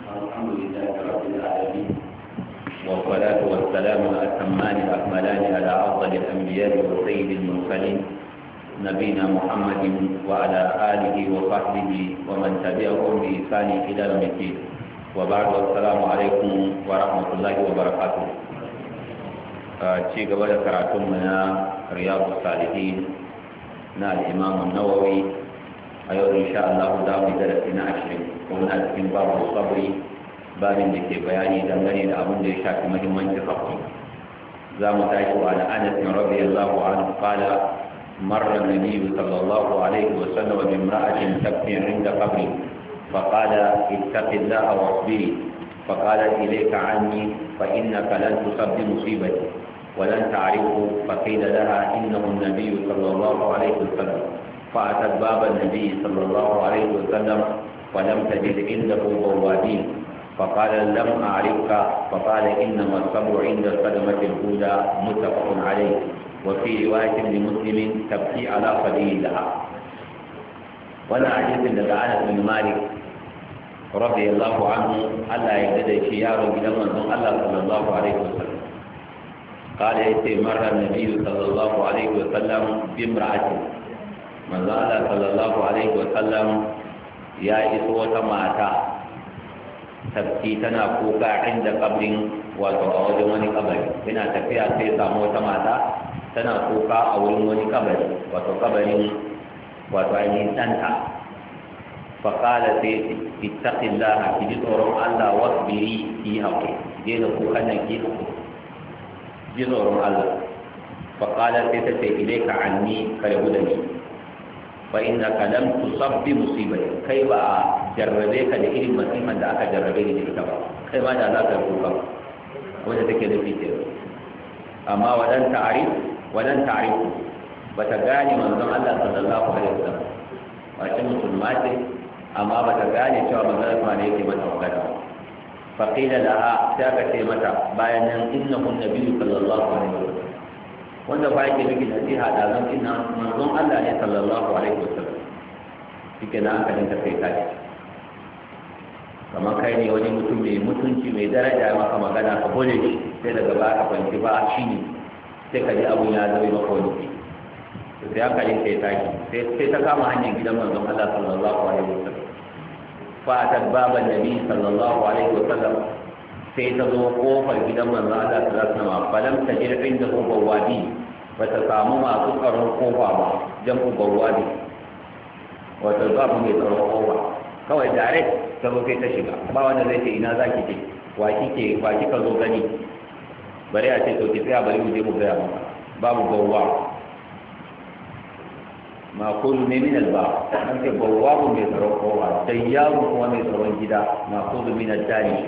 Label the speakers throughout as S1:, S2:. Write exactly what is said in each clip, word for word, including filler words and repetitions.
S1: الحمد لله رب العالمين والصلاة والسلام الأتمان الأكملان على أفضل الأنبياء وسيد المرسلين نبينا محمد وعلى آله وصحبه ومن تبعهم بإحسان إلى يوم الدين وبعد والسلام عليكم ورحمة الله وبركاته. ci gaba da karatunmu na riyadu salihin na al'imamun nawawi a yau insha Allah za mu darasi na ashirin kuma na cikin babu sabri babin da ke bayani dangane da abin da ya shafi muhimmancin hakuri. za mu tashi wa Anas radiyallahu anhu qala marra an-nabiy sallallahu alaihi wa sallam bi imra'atin tabki 'inda qabri faqala ittaqillaha wasbiri faqala ilayka 'anni fa innaka lan tusabbi musibati ولن تعرفوا فقيل لها إنه النبي صلى الله عليه وسلم فأتت باب النبي صلى الله عليه وسلم ولم تجد عنده بوابين فقال لم أعرفك فقال إنما الصبر عند الصدمة الأولى متفق عليه وفي رواية لمسلم تبكي على صديقها ولا عجيز لدى أنس بن مالك رضي الله عنه ألا يجد شيار إلى من الله صلى الله عليه وسلم قال يتي مر النبي صلى الله عليه وسلم بامرأة من قال صلى الله عليه وسلم يا إسوة ماتا تبكي تنا كوكا عند قبر وتعود وني قبر هنا تفيا سيسا موتا ماتا تنا كوكا أول وني قبر وتقبر وتعينين تنتا فقال سيسي اتق الله في جزء الله واصبري فيها جيد كوكا نكيها ji tsoron Allah faƙalar sai ta ce ile ka anni ka rabu da ni fa inna ka lam tusabbi musibai kai ba a jarrabe ka da irin masifan da aka jarrabe ni da ita ba kai ma da za ka rubuta wanda take da fice amma wadan ta'arif wadan ta'arif bata gane manzon Allah sallallahu alaihi wasallam wace musulma ce amma bata gane cewa manzon Allah ne yake mata magana فقيل لها ساكت متى باين إنه النبي صلى الله عليه وسلم wanda ba yake miki nasiha da zan ina manzon Allah ne sallallahu alaihi wasallam shike na hankalin ta kai tashi kamar kai ne wani mutum mai mutunci mai daraja maka magana ka bole shi sai daga ba ka kwanci ba shi ne sai ka ji abun ya zama maka wani sai hankalin ta tashi sai ta kama hanyar gidan manzon Allah sallallahu alaihi wasallam فأتت باب النبي صلى الله عليه وسلم سيتزو قوفا جدا من الله صلى الله عليه وسلم فلم تجد عنده بوابين فتسامو ما تقر قوفا جمع بوابي وتزاب من يتر قوفا kawai direct ta zo kai ta shiga ba wanda zai ce ina zaki ce wa kike wa kika zo gani bare a ce to ki tsaya bari mu je mu ga maka babu bawwa makulu ne min alba an ce bawabu mai tsaron kowa sayyaru kuma mai tsaron gida makulu min al-dari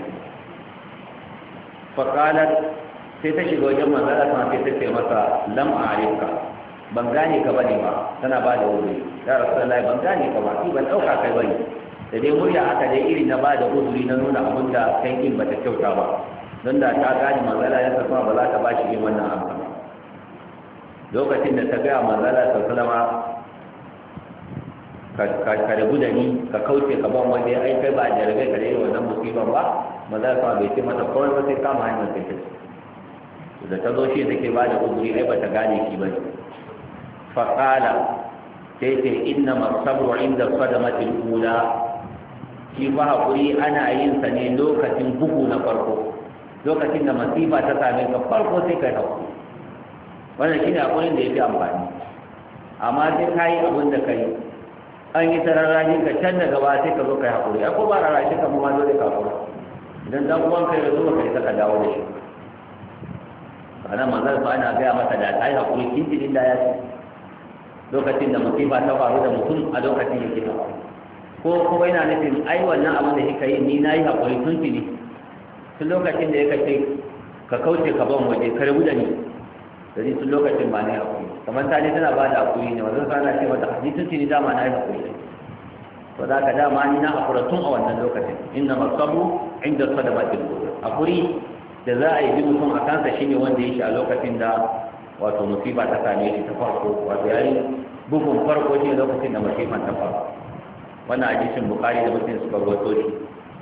S1: faqalat sai ta shiga wajen manzala sama sai ta ce masa lam a'rifka ban gane ka bane ba tana ba da wuri ya rasulullahi ban gane ka ba ban dauka kai bane da dai murya aka dai iri na ba da uzuri na nuna abin da kai in bata kyauta ba don da ta gane manzala ya sa ba za ta ba shi yin wannan amsa lokacin da ta ga manzala sallallahu alaihi wasallam ka rabu da ni ka kauce ka ban wanda ya aikai ba a jarabe ka da yi wannan musibar ba maza sa bai ce mata kawai ba sai kama hanyar sai ta da ta zo shi da ke ba da uzuri ai ba ta gane shi ba ne faƙala sai ce inna masabru inda sadamatin ula shi fa haƙuri ana yin sa ne lokacin bugu na farko lokacin da masifa ta same ka farko sai kai haƙuri wannan shi ne haƙurin da ya fi amfani amma sai ka yi abin da ka yi an yi ta rarrashi ka can daga ba sai ka zo ka yi haƙuri ai ko ba rarrashi ka ma dole ka haƙura idan dan uwan kai da zuwa kai saka dawo da shi ana manzar ba ana gaya masa da ta yi haƙuri kintin da ya ce lokacin da musifa ta faru da mutum a lokacin yake haƙuri ko kuma yana nufin ai wannan abin da kika yi ni na yi haƙuri tun tuni tun lokacin da ya kace ka kauce ka ban waje ka rabu da ni da ni tun lokacin ba na yi haƙuri kamar ta ne tana ba da haƙuri ne wanzan sana ce mata ni tun tuni dama na yi haƙuri ne to za ka dama ni na haƙura tun a wannan lokacin inna masabu inda sadamatin haƙuri da za a yi bi mutum a kansa shine wanda ya shi a lokacin da wato musiba ta same shi ta farko wato yayin bugun farko shi lokacin da musifan ta faru wannan hadisin bukari da muslim suka rawaito shi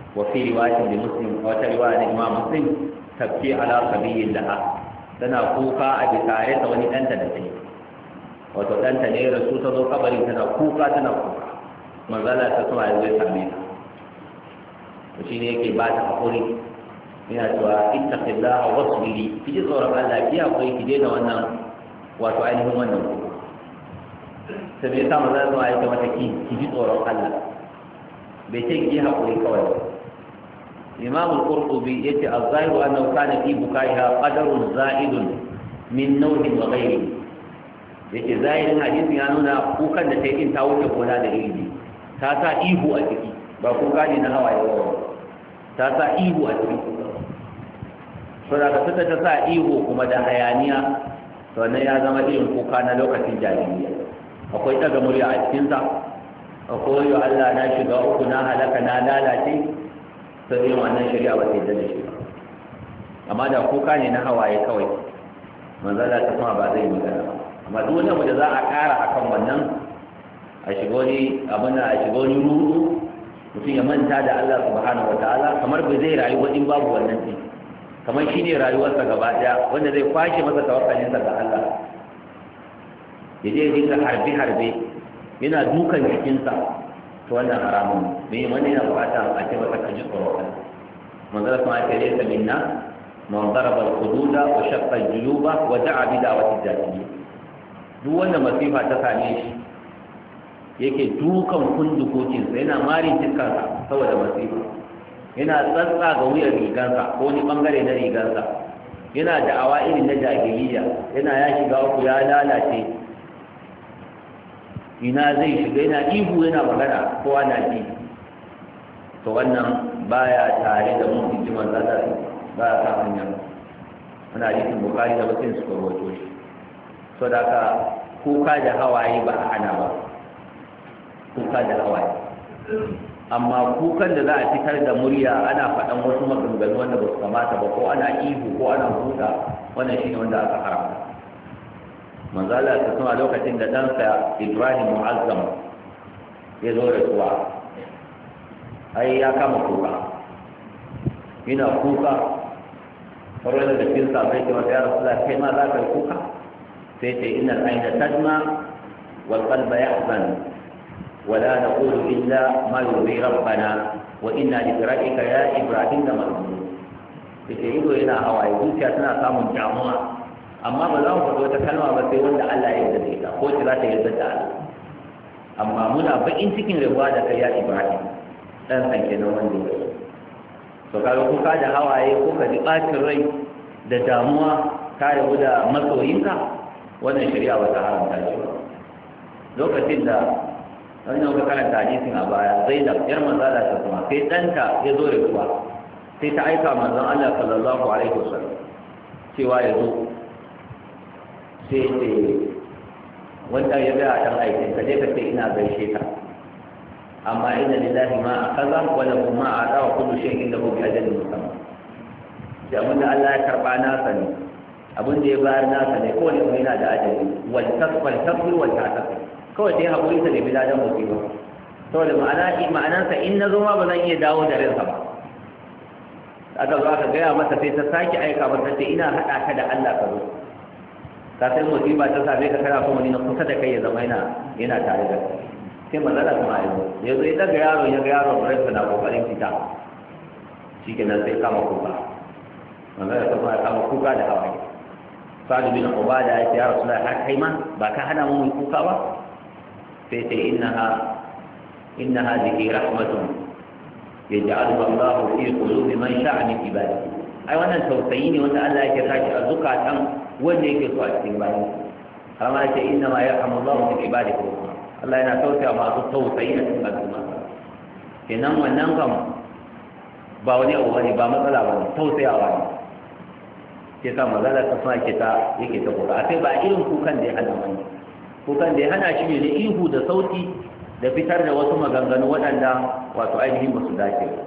S1: wa fi riwayatin li muslim wa ta riwaya da imam muslim tabki ala sabiyin laha tana kuka a bisare ta wani danta da take wato danta ne rasu ta zo kabarin tana kuka tana kuka manzala ta sama ya zai same ta to shine yake ba ta hakuri yana cewa ittaqillaha wasbiri ki ji tsoron Allah ki hakuri ki daina wannan wato ainihin wannan kuka sai bai sa manzala ta aika mata ki ki ji tsoron Allah bai ce ki hakuri kawai imam al-qurtubi yace az-zahiru annahu kana fi bukaiha qadarun za'idun min nawhin wa ghayrihi yace zahirin hadisi ya nuna kukan da ta yi ta wuce gona da iri ta sa ihu a ciki ba kuka ne na hawaye ba ta sa ihu a ciki so da ka fita ta sa ihu kuma da hayaniya to wannan ya zama irin kuka na lokacin jahiliya akwai daga murya a cikinsa akwai yo Allah na shiga uku na halaka na lalace sai yin wannan shari'a ba ta da shi amma da kuka ne na hawaye kawai manzala ta kuma ba zai magana ba amma duk wani abu da za a ƙara akan wannan a shiga wani abin da a shiga wani rudu mutum ya manta da Allah subhanahu wataala kamar bai zai rayu in babu wannan din kamar shi ne rayuwarsa gaba ɗaya wanda zai kwashe masa tawakkalinsa ga Allah ya je dinga harbe-harbe yana dukan jikinsa to wannan haramun me wani yana bukata a ce masa kaji tsoron manzara kuma ake laysa minna man daraba al-hududa wa shaqqa al-juluba wa da'a bi da'wati al-jahiliyya duk wanda masifa ta same shi yake dukan kundukokin sa yana mari cikinsa saboda masifa yana tsatsa ga wuyar rigansa ko wani bangare na rigansa yana da'awa irin na jahiliyya yana ya shiga uku ya lalace ina zai shiga yana ihu yana magana kowa na ji to wannan baya tare da mun ji manzo da baya kan hanya ana hadisin Bukhari da Muslim suka rawaito shi so da ka kuka da hawaye ba a hana ba kuka da hawaye amma kukan da za a fitar da murya ana faɗan wasu maganganu wanda ba su kamata ba ko ana ihu ko ana huda wannan shine wanda aka haramta manzala ta kuma lokacin da ɗansa Ibrahim Mu'azzam ya zo da suwa ai ya kama kuka yana kuka faruwa da cikin sabai ke masa ya rasu da kai ma za ka yi kuka sai ce ina aina tajma wal qalba yahzan wala naqulu illa ma yurdi rabbana wa inna li firaqika ya Ibrahim da mahzun yace ido yana hawaye zuciya tana samun damuwa amma ba za mu faɗi wata kalma ba sai wanda Allah ya yarda da ita ko ce za ta yarda da Allah amma muna bakin cikin rabuwa da kai ya Ibrahim dan san kenan wanda ya to kaga kuka da hawaye ko ka ji bacin rai da damuwa ka rabu da masoyinka wannan shari'a ba ta haramta shi ba lokacin da wannan ka karanta hadisin a baya Zainab yar manzo Allah ta kuma sai danta ya zo da kuwa sai ta aika manzon Allah sallallahu alaihi wasallam cewa ya zo sai ce wanda ya ga dan aikin ka je ka ce ina gaishe ka amma inna lillahi ma akaza wa lahu ma ata wa kullu shay'in lahu bi ajalin musamma da mun Allah ya karba na sani abin da ya bayar na sani ko ne yana da ajali wal tasfal tasfal wal ta'taf kawai dai hakuri ta da biladan musiba saboda ma'ana ma'anansa in na zo ma ba zan iya dawo da ransa ba aka zo aka gaya masa sai ta sake aika masa sai ina hada ka da Allah ka zo ka sai musiba ta same ka kana kuma ni na kusa da kai ya zama yana yana tare da kai sai manzala kuma ya zo ya zo ya daga yaro ya ga yaro ransa na kokarin fita shikenan sai kama kuka manzala kuma ya kama kuka da hawaye sa'ad bin ubada ya ce ya rasulullahi har kai ma ba ka hana mu kuka ba sai sai innaha innaha zikri rahmatun yaj'aluha Allahu fi qulubi man sha'a min ibadihi ai wannan tausayi ne wanda Allah yake saki a zukatan wanda yake so a cikin bayan amma ce inna ma yarhamu Allahu min ibadihi Allah yana tausaya masu tausayi a cikin al'umma kenan wannan kam ba wani abu bane ba matsala bane tausayawa ne ke sa magana ta sa ke ta yake ta kuka sai ba irin kukan da ya hana wani kukan da ya hana shi ne ihu da sauti da fitar da wasu maganganu waɗanda wato ainihin ba su dace ba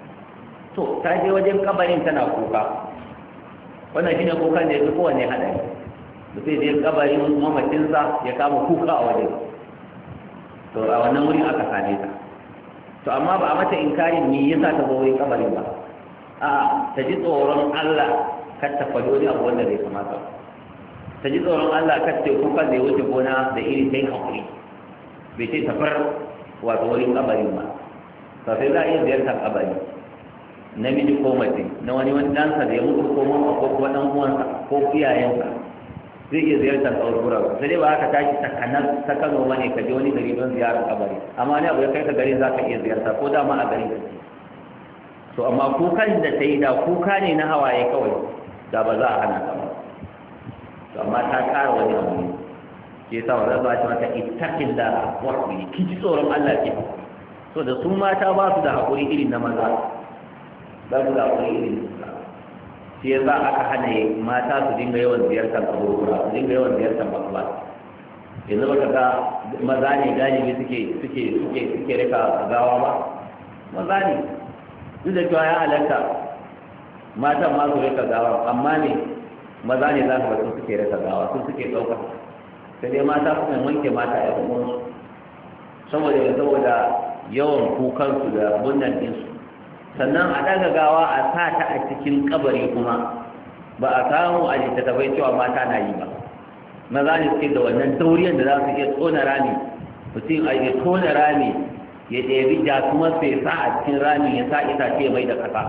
S1: to ta je wajen kabarin tana kuka wannan shine kukan da ya fi kowanne haɗari da sai je kabarin mamacinsa ya kama kuka a wajen to a wannan wurin aka same ta to amma ba a mata inkarin me yasa ta zo wurin kabarin ba a'a ta ji tsoron Allah kar ta faɗi wani abu wanda bai kamata ta ji tsoron Allah kar ta kuka da ya wuce gona da iri sai hakuri bai ce tafar wato wurin kabarin ba sai za a iya ziyartar kabari namiji ko mace na wani wani ɗansa da ya mutu ko mama ko kuma ɗan uwansa ko iyayensa zai iya ziyartar kaburbura sai dai ba haka tashi ta kanar ta Kano bane ka je wani gari don ziyarar kabari amma ne abu ya kai ka gari za ka iya ziyarta ko dama a gari ka ce to amma kukan da ta yi da kuka ne na hawaye kawai da ba za a hana ta ba to amma ta ƙara wani abu ne ke sa wanda za ta mata ittaqin da wahmi ki ji tsoron Allah ke so da su mata ba su da haƙuri irin na maza ba su da haƙuri irin na shi yasa aka hana mata su dinga yawan ziyartar abubuwa su dinga yawan ziyartar bakwa yanzu ba ka ga maza ne galibi suke suke suke suke rika gawa ba maza ne duk da cewa ya halatta matan ma su rika gawa amma ne maza ne za su wasu suke rika gawa su suke ɗauka sai dai mata suna wanke mata ya kuma saboda saboda yawan kukansu da bunnan ɗinsu sannan a ɗaga gawa a sa ta a cikin kabari kuma ba a samu a littattafai cewa mata na yi ba maza ne suke da wannan dauriyar da za su iya tona rami mutum a iya tona rami ya ɗebi kuma sai sa a cikin rami ya sa itace ya mai da ƙasa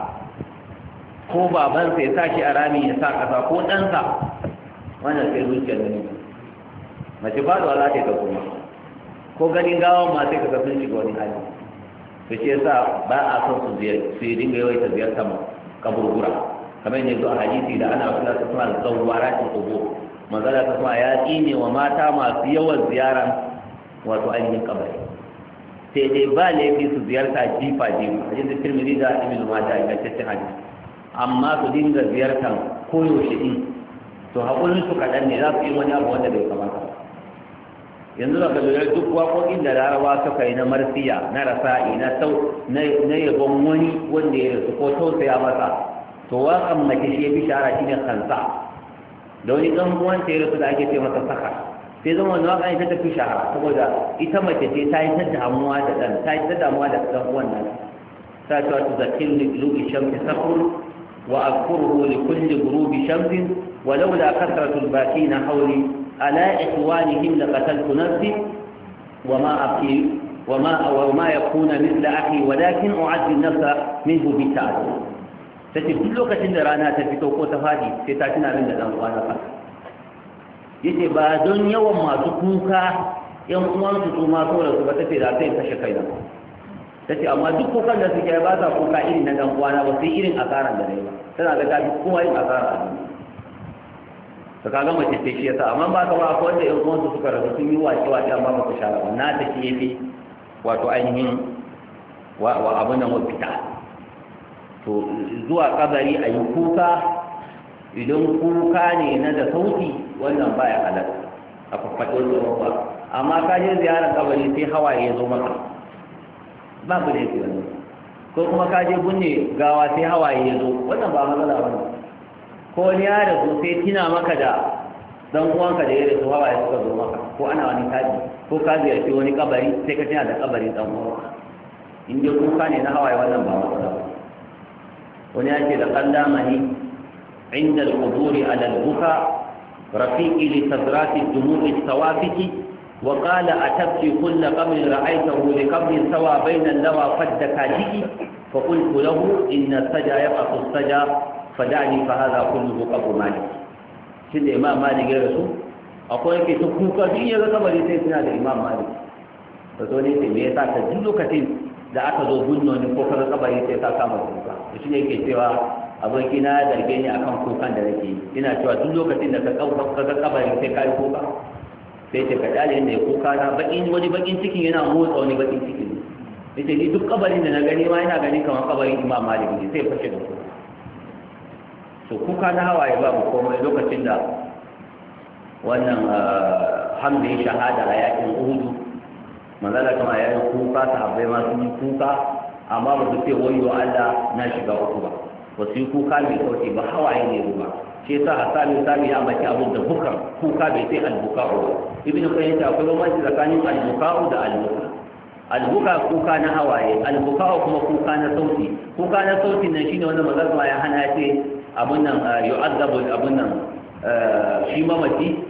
S1: ko babansa ya sa shi a rami ya sa ƙasa ko ɗansa wannan sai zuciyar da ne mace ba da za ta yi ta kuma ko ganin gawan ma sai ka ga sun shiga wani hali to shi yasa ba a son su ziyar su yi dinga yawaita ziyartar kaburbura kamar yadda a hadisi da ana kula ta suna zawara ta kubo manzala ta kuma ya tsine wa mata masu yawan ziyaran wato ainihin kabari sai dai ba laifi su ziyarta jifa jifa hadisi tirmidhi da ibnu majah ya ce hadisi amma su dinga ziyartar koyaushe din to hakurin su kaɗan ne za su yi wani abu wanda bai kamata yanzu da lura duk waƙoƙin da larabawa suka yi na marsiya na rasa'i na sau na yabon wani wanda ya rasu ko tausaya masa to waƙan mace shi ya fi shahara shine kansa da wani ɗan uwanta ya rasu da ake ce masa saka sai zama wani waƙa ita ta fi shahara saboda ita mace ce ta yi ta damuwa da ɗan ta yi ta damuwa da ɗan uwan nan ta ce wata zakin lu'i shamsi sakur wa azkuruhu li kulli ghurubi shamsin ولولا كثرة الباكين حولي على إخوانهم لقتلت نفسي وما أبكي وما وما يكون مثل أخي ولكن أعزي النفس منه بالتعب tace duk lokacin da rana ta fito ko ta fadi sai ta tuna min da dan uwa na fa yace ba don yawan masu kuka yan uwan su su ma so da su ba tace da sai kashe kaina tace amma duk kukan da suke ba sa kuka irin na dan uwa na ba sai irin asaran da nayi ba tana ga ta kowa yin asara a duniya to kaga mace ce shi yasa amma ba ka ba akwai wanda yan uwansu suka rasu sun yi wace wace amma ba ku shara ba na ta shi yafi wato ainihin wa wa abun nan fita to zuwa kabari a yi kuka idan kuka ne na da sauti wannan baya halatta a fafaɗo tsoron ba amma ka je ziyarar kabari sai hawaye ya zo maka babu da yake wannan ko kuma ka je bunne gawa sai hawaye ya zo wannan ba matsala ba ne ko wani ya rasu sai tina maka da dan uwanka da ya rasu hawaye suka zo maka ko ana wani taji ko ka ziyarci wani kabari sai ka tina da kabarin dan uwanka in dai kuka ne na hawaye wannan ba matsala ba wani ya ce da qallamani inda al-quburi ala al-buka rafiqi li sadrati dumu'i tawafiki wa qala atabki kull qabrin ra'aytahu li qabrin sawa bayna al-lawa faddaka jiki fa qultu lahu inna as-saja yaqatu as-saja fadani fa hadha kulluhu qabru malik shi da imam malik ya rasu akwai yake ta kuka duk ya ga kabari sai suna da imam malik to so ne sai me yasa ka duk lokacin da aka zo gunno ne ko kaga kabari sai ka kama kuka to shi ne yake cewa aboki na zarge ni akan kukan da nake ina cewa duk lokacin da ka kauka kaga kabari sai ka yi kuka sai ce ka dale ne kuka na bakin wani bakin cikin yana motsa wani bakin cikin yace ni duk kabarin da na gani ma ina gani kamar kabarin imam malik ne sai fashe da kuka to kuka na hawaye babu komai lokacin da wannan hamdin shahada a yakin uhudu manzala kama ya yi kuka sahabbai ma sun yi kuka amma ba su ce wayo Allah na shiga uku ba ba su yi kuka mai sauki ba hawaye ne ruwa shi yasa a sami sami ya mace abin da bukar kuka bai sai albuka ba ibn qayyim ta akwai bambanci tsakanin albuka da albuka albuka kuka na hawaye, albuka kuma kuka na sauti. Kuka na sautin nan shine wanda manzo ya hana ce abun nan yu'azzabu abun nan shi mamaci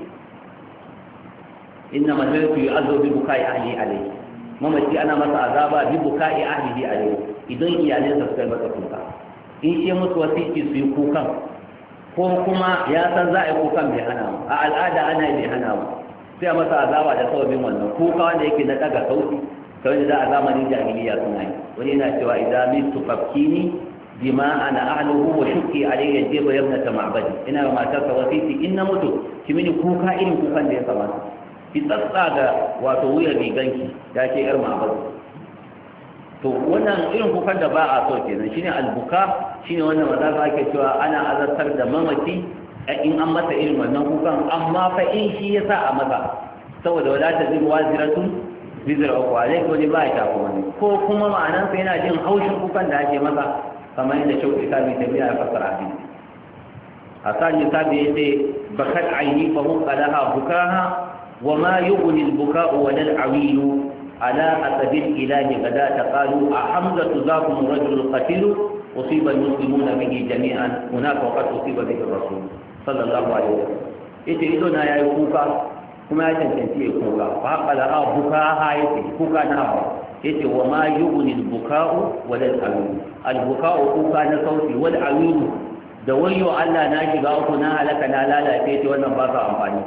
S1: inna masalatu yu'azzabu bi bukai ahli alayhi. Mamaci ana masa azaba bi bukai ahlihi alayhi idan iyalansa suka yi masa kuka. In shi musu wasiki su yi kukan ko kuma ya san za a yi kukan bai hana mu, a al'ada ana yi bai hana mu, sai a masa azaba da sababin wannan kuka wanda yake na daga sauti kawai da za a zamanin jahiliya suna yi. Wani yana cewa idan mitu fafkini bima ana ahluhu wa shukki alayya jeba yabnata ma'badi, ina ma matarsa wasiti in na mutu ki mini kuka irin kukan da ya kamata, ki tsatsa ga wato wuyar riganki da ke yar ma'badi. To wannan irin kukan da ba a so kenan shine albuka, shine wannan maza ka ake cewa ana azartar da mamaci in an masa irin wannan kukan, amma fa in shi yasa a masa saboda wadata zai waziratun bizira uku alai ko ba ya tafi wani, ko kuma ma'anansa yana jin haushin kukan da ake masa kamar yadda shauƙi sabi ta biya a fasar abin. Hassan ya sabi ya ce bakat aini fa hukka laha bukaha wa ma yughni al-buka'u wa lal awilu ala asabil ilahi gada taqalu a hamzatu zakum rajul qatil usiba al-muslimuna bihi jami'an hunaka wa qad usiba bihi rasul sallallahu alaihi wasallam. Ita ido na yayi kuka kuma ya cancanci ya kuka fa haka da ha buka ha yake kuka na hawa yace wa ma yughni al-buka'u wal awilu al-buka'u kuka na sauti wal awilu da wayo Allah na shiga uku na halaka na lalace yace wannan ba ka amfani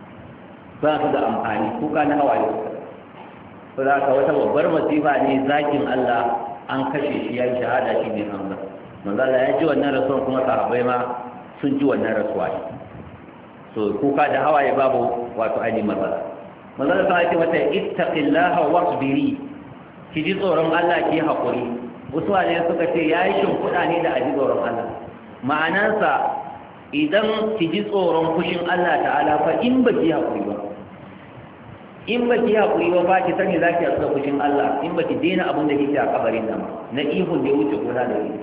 S1: ba su da amfani kuka na hawa yake. to da ka wata babbar masifa ne zakin Allah an kashe shi yayin shahada shi ne Hamza. Manzo Allah ya ji wannan rasuwan kuma sahabbai ma sun ji wannan rasuwa. So kuka da hawaye babu wato ainihin matsala. Matsala ta ce mata ittaqillaha wasbiri, ki ji tsoron Allah ki haƙuri. Wasu ne suka ce yayi shimfiɗa ne da aji tsoron Allah. Ma'anarsa idan ki ji tsoron fushin Allah ta'ala fa in ba ki haƙuri ba. In ba ki haƙuri ba ba ki sani za ki haƙura fushin Allah in ba ki daina abin da kike a kabarin nan na ihun da ya wuce gona da ni.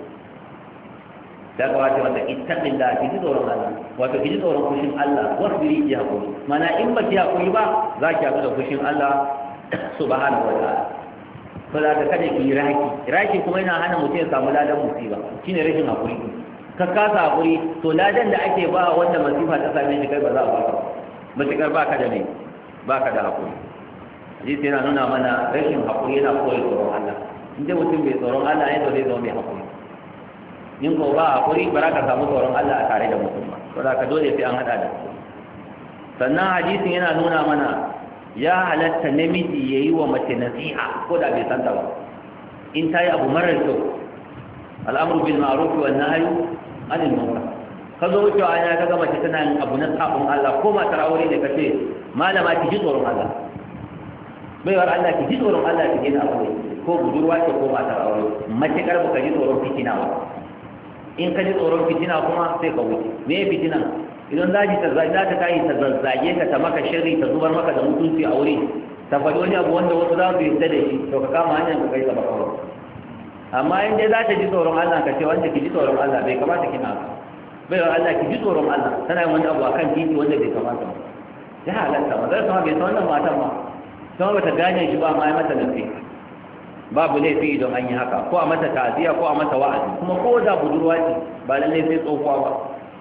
S1: Da ka wace mata ittaqillah ki ji tsoron Allah, wato ki ji tsoron fushin Allah wasbiri ki haƙuri. Mana in ba ki haƙuri ba za ki haƙura fushin Allah subhanahu wa ta'ala. Ko za ka kada ki raki, raki kuma yana hana mutum ya samu ladan musiba, shine rashin haƙuri. Ka kasa haƙuri to ladan da ake ba wanda masifa ta same shi kai ba za a ba ka. Matukar baka da mai baka da haƙuri. Hadisi yana nuna mana rashin haƙuri yana koyi tsoron Allah. In dai mutum bai tsoron Allah ne to zai zama mai haƙuri. In ko ba haƙuri ba za ka samu tsoron Allah a tare da mutum ba. To za ka dole sai an haɗa da su. Sannan hadisin yana nuna mana ya halatta namiji ya yi wa mace nasiha ko da bai santa ba. In ta yi abu marar kyau, al'amru bil ma'ruf wan nahyi anil munkar. Ka zo wucewa ana ka ga mace tana yin abu na sabon Allah ko matar aure da kace malama ki ji tsoron Allah. Baiwar Allah ki ji tsoron Allah ki gina aure ko budurwa ce ko matar aure. Mace kar ba ka ji tsoron fitina ba. In ka ji tsoron fitina kuma sai ka wuce. Me fitina? Idan za ta za ta kai ta zazzage ka ta maka sharri ta zubar maka da mutunci a wuri ta faɗi wani abu wanda wasu za su yi da shi to ka kama hanyar ka kai ta bakawar. Amma in dai za ta ji tsoron Allah ka ce wanda ki ji tsoron Allah bai kamata kina haka. Bai wa Allah ki ji tsoron Allah tana yin wani abu akan titi wanda bai kamata ba. Ya halatta mazar sama bai san wannan matan ba. Sama bata gane shi ba ma ya mata nufi. Babu laifi idan an yi haka ko a mata ta'aziya ko a mata wa'azi kuma ko da budurwa ce ba lallai sai tsohuwa ba.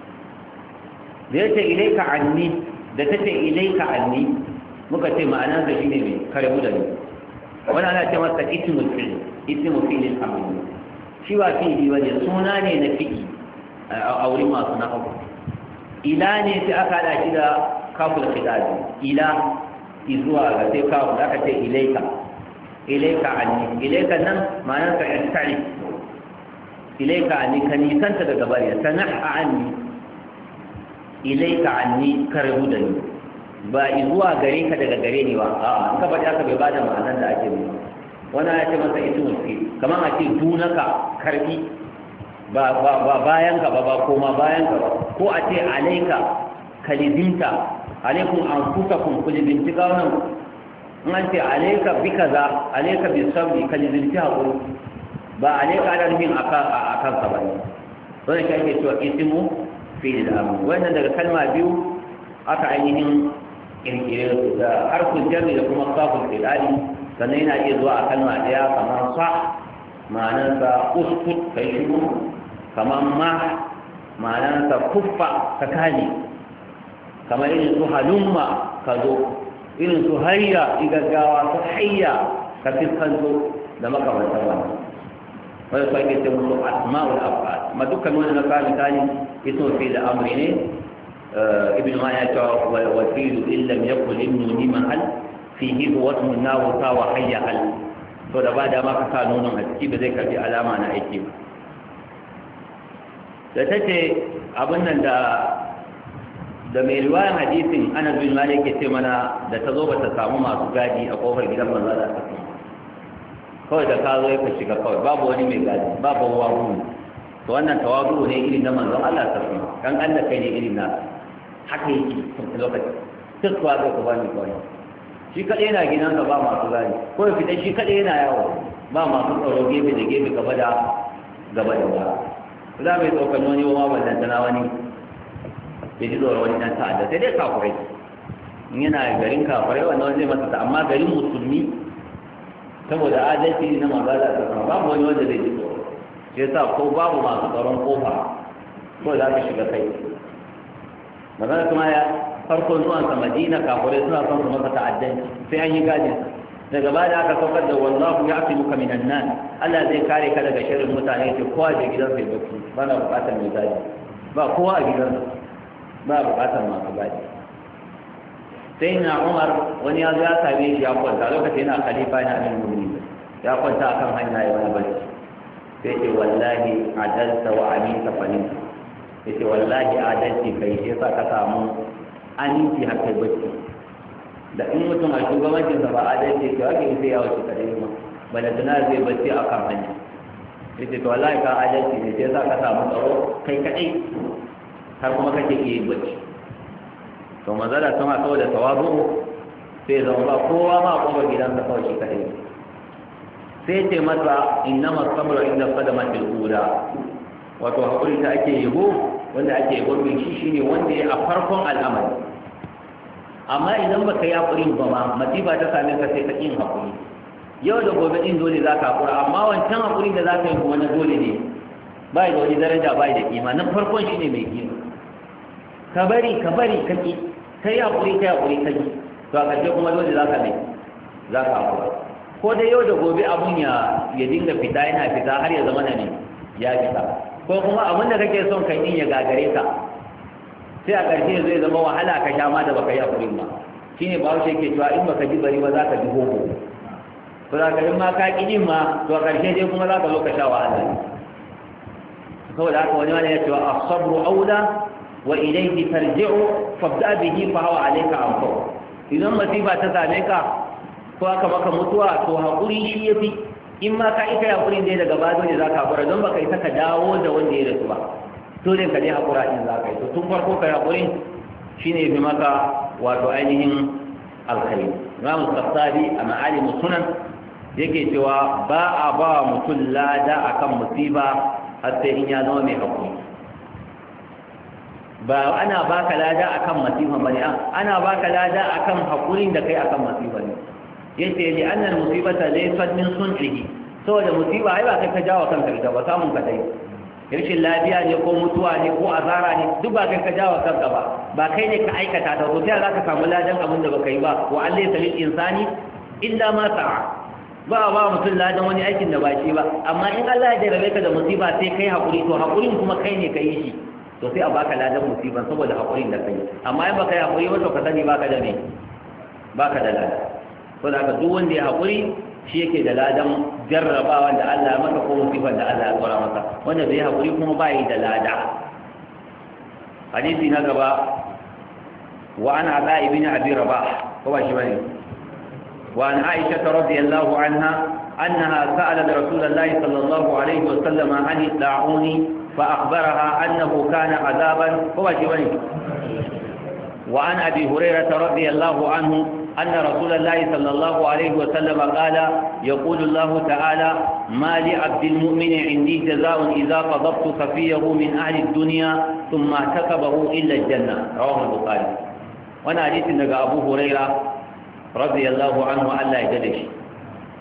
S1: Da yace ilaika anni da tace ilaika anni muka ce ma'anar da shine mai karabu da ni. Wannan ana ce masa ismul fi'l, ismul fi'l al-amr. Shi ba fi'li bane suna ne na fi'li a wurin masu nahawu. Ila ne sai aka hada shi da kaful khidabi. Ila izuwa ga sai kafu da aka ce ilaika. Ilaika anni. Ilaika nan ma'anar ka irtali. Ilaika anni ka nisanta daga bari. Sana'a anni. Ilaika anni karbu da ni. Ba izuwa gare ka daga gare ni ba. A'a, in ka faɗi aka bai bada ma'anar da ake nuna. Wannan ya ce masa ismul fi'l. Kamar a ce dunaka karbi. ba ba bayan ka ba ba koma bayan ka ba ko a ce alaika kalizimta alaikum anfusakum kulibinti wannan in an ce alaika bi kaza alaika bi sabri kalizimti hakuri ba alaika da rubin akan akan ka bane wannan shi ake cewa ismu fi'il amr wannan daga kalma biyu aka ainihin kirkire da harfin jarri da kuma kafin filali sannan yana iya zuwa a kalma ɗaya kamar sa ma'anarsa uskut kai shiru, kamar ma ma'anarsa kuffa ka kane, kamar irin su halumma ka zo, irin su hayya igaggawa su hayya ka fiskanto da makamantar wannan wanda su ake ce musu asma'ul af'al. amma dukkan wani na kawo misali ismu fi da amri ne. ibn ma ya ce wa fi'lu illam yakul innuni mahal fihi huwa ismun nahu sa wa hayya hal, to da ba da ma ka sa nunon a ciki ba zai karbi alama na aiki ba. da tace abin nan da da mai riwayar hadisin Anas bin Malik ke ce mana da ta zo ba ta samu masu gadi a kofar gidan manzo Allah ta kawai da ka zo ya shiga kawai babu wani mai gadi babu wawu. to wannan tawazu ne irin na manzo Allah ta kan Allah kai ne irin na haka yake tun lokaci duk wa ga kuma ni kawai shi kadai yana gidan ka ba masu gadi ko ya fita shi kadai yana yawo ba masu tsaro gefe da gefe gaba da gaba da ba za mai tsokan wani wa wannan tana wani ya ji tsoron wani dan ta'adda sai dai kafurai in yana garin kafurai wannan wani zai masa ta amma garin musulmi saboda adalci na magana ta sama babu wani wanda zai ji tsoro shi yasa ko babu masu tsaron kofa ko za ka shiga kai magana kuma ya farkon zuwan sa Madina kafurai suna son su masa ta'addanci sai an yi gadin daga baya da aka saukar da wallahu ya'timuka minan nan Allah zai kare ka daga sharrin mutane ke kowa da gidan sai bacci ba na bukatar mai gadi ba kowa a gidan ba bukatar masu gadi. sai na Umar wani ya zo ya same shi ya kwanta lokacin yana khalifa yana amin mu'minin ya kwanta akan hanya ya wani barci sai ce wallahi adalta wa aminta faninta yace wallahi adalci kai sai sa ka samu aminci har kai bacci da in mutum a shugabancinsa ba adalci to ake sai ya wuce kadai ma bala tana zai bacci akan hanya yace to wallahi ka adalci ne sai sa ka samu tsaro kai kadai har kuma kake iya bacci. to manzala sama saboda tawazu sai zama ba kowa ma kuma gidansa kawai shi kadai sai ce masa innama sabru inda sadamatil ula wato hakuri ta ake yabo wanda ake yabo shi shine wanda ya a farkon al'amari, amma idan baka yi hakurin ba ma masifa ta same ka sai ka yin hakuri yau da gobe din dole za ka hakura, amma wancan hakurin da za ka yi kuma na dole ne bai da wani daraja bai da kima na farkon shine mai kima. ka bari ka bari ka ki kai hakuri kai hakuri kai to a kace kuma dole za ka mai za ka hakura ko dai yau da gobe abun ya ya dinga fita yana fita har ya zama ne ya fita, ko kuma abin da kake son kai din ya gagare ka sai a ƙarshe zai zama wahala ka sha ma da baka yi hakurin ba. shine ba wuce ke cewa in baka ji bari ba za ka ji hoho, to da in ma ka ƙi ma to a ƙarshe dai kuma za ka zo ka sha wahala. saboda haka wani wani ya cewa as-sabru aula wa ilayhi tarji'u fabda bihi fa huwa alayka anfa. idan masifa ta same ka ko aka maka mutuwa to hakuri shi yafi, in ma ka ita hakurin dai daga baya ne za ka hakura don baka isa ka dawo da wanda ya rasu ba, dole ka dai hakura in za ka yi. to tun farko ka hakurin shine yafi maka wato ainihin alkhairi. Imam Al-Khattabi a Ma'alim Sunan yake cewa ba a ba mutum lada akan musiba har sai in ya zama mai hakuri. ba ana baka lada akan musiba bane, ana baka lada akan hakurin da kai akan musiba ne. yace li anna al-musibata laysat min sun'ihi, saboda musiba ai ba kai ka jawo kanka ita ba, samun ka dai rashin lafiya ne ko mutuwa ne ko azara ne duk ba kai ka jawo kanka ba, ba kai ne ka aikata ta ko sai za ka samu ladan abin da baka yi ba. wa allaysa lil insani illa ma sa'a, ba ba mutum ladan wani aikin da ba shi ba, amma in Allah ya jarabe ka da musiba sai kai hakuri, to hakurin kuma kai ne ka yi shi, to sai a baka ladan musiban saboda hakurin da kai. amma in baka yi hakuri ba to ka sani baka da me baka da ladan. to da duk wanda ya hakuri shi yake da ladan jarrabawa da Allah ya maka ko musibar da Allah ya tsora maka, wanda bai hakuri kuma bai da lada. hadisi na gaba wa ana Aba ibn Abi Rabah ko ba shi bane, wa an Aisha radhiyallahu anha annaha sa'alat Rasulullah sallallahu alaihi wa sallam an al-da'uni fa akhbaraha annahu kana azaban ko ba shi bane. wa an Abi Hurairah radhiyallahu anhu أن رسول الله صلى الله عليه وسلم قال يقول الله تعالى ما لعبد المؤمن عندي جزاء إذا قضبت خفيه من أهل الدنيا ثم اعتقبه إلا الجنة. رواه البخاري. وانا حديث أبو هريرة رضي الله عنه ألا يجلش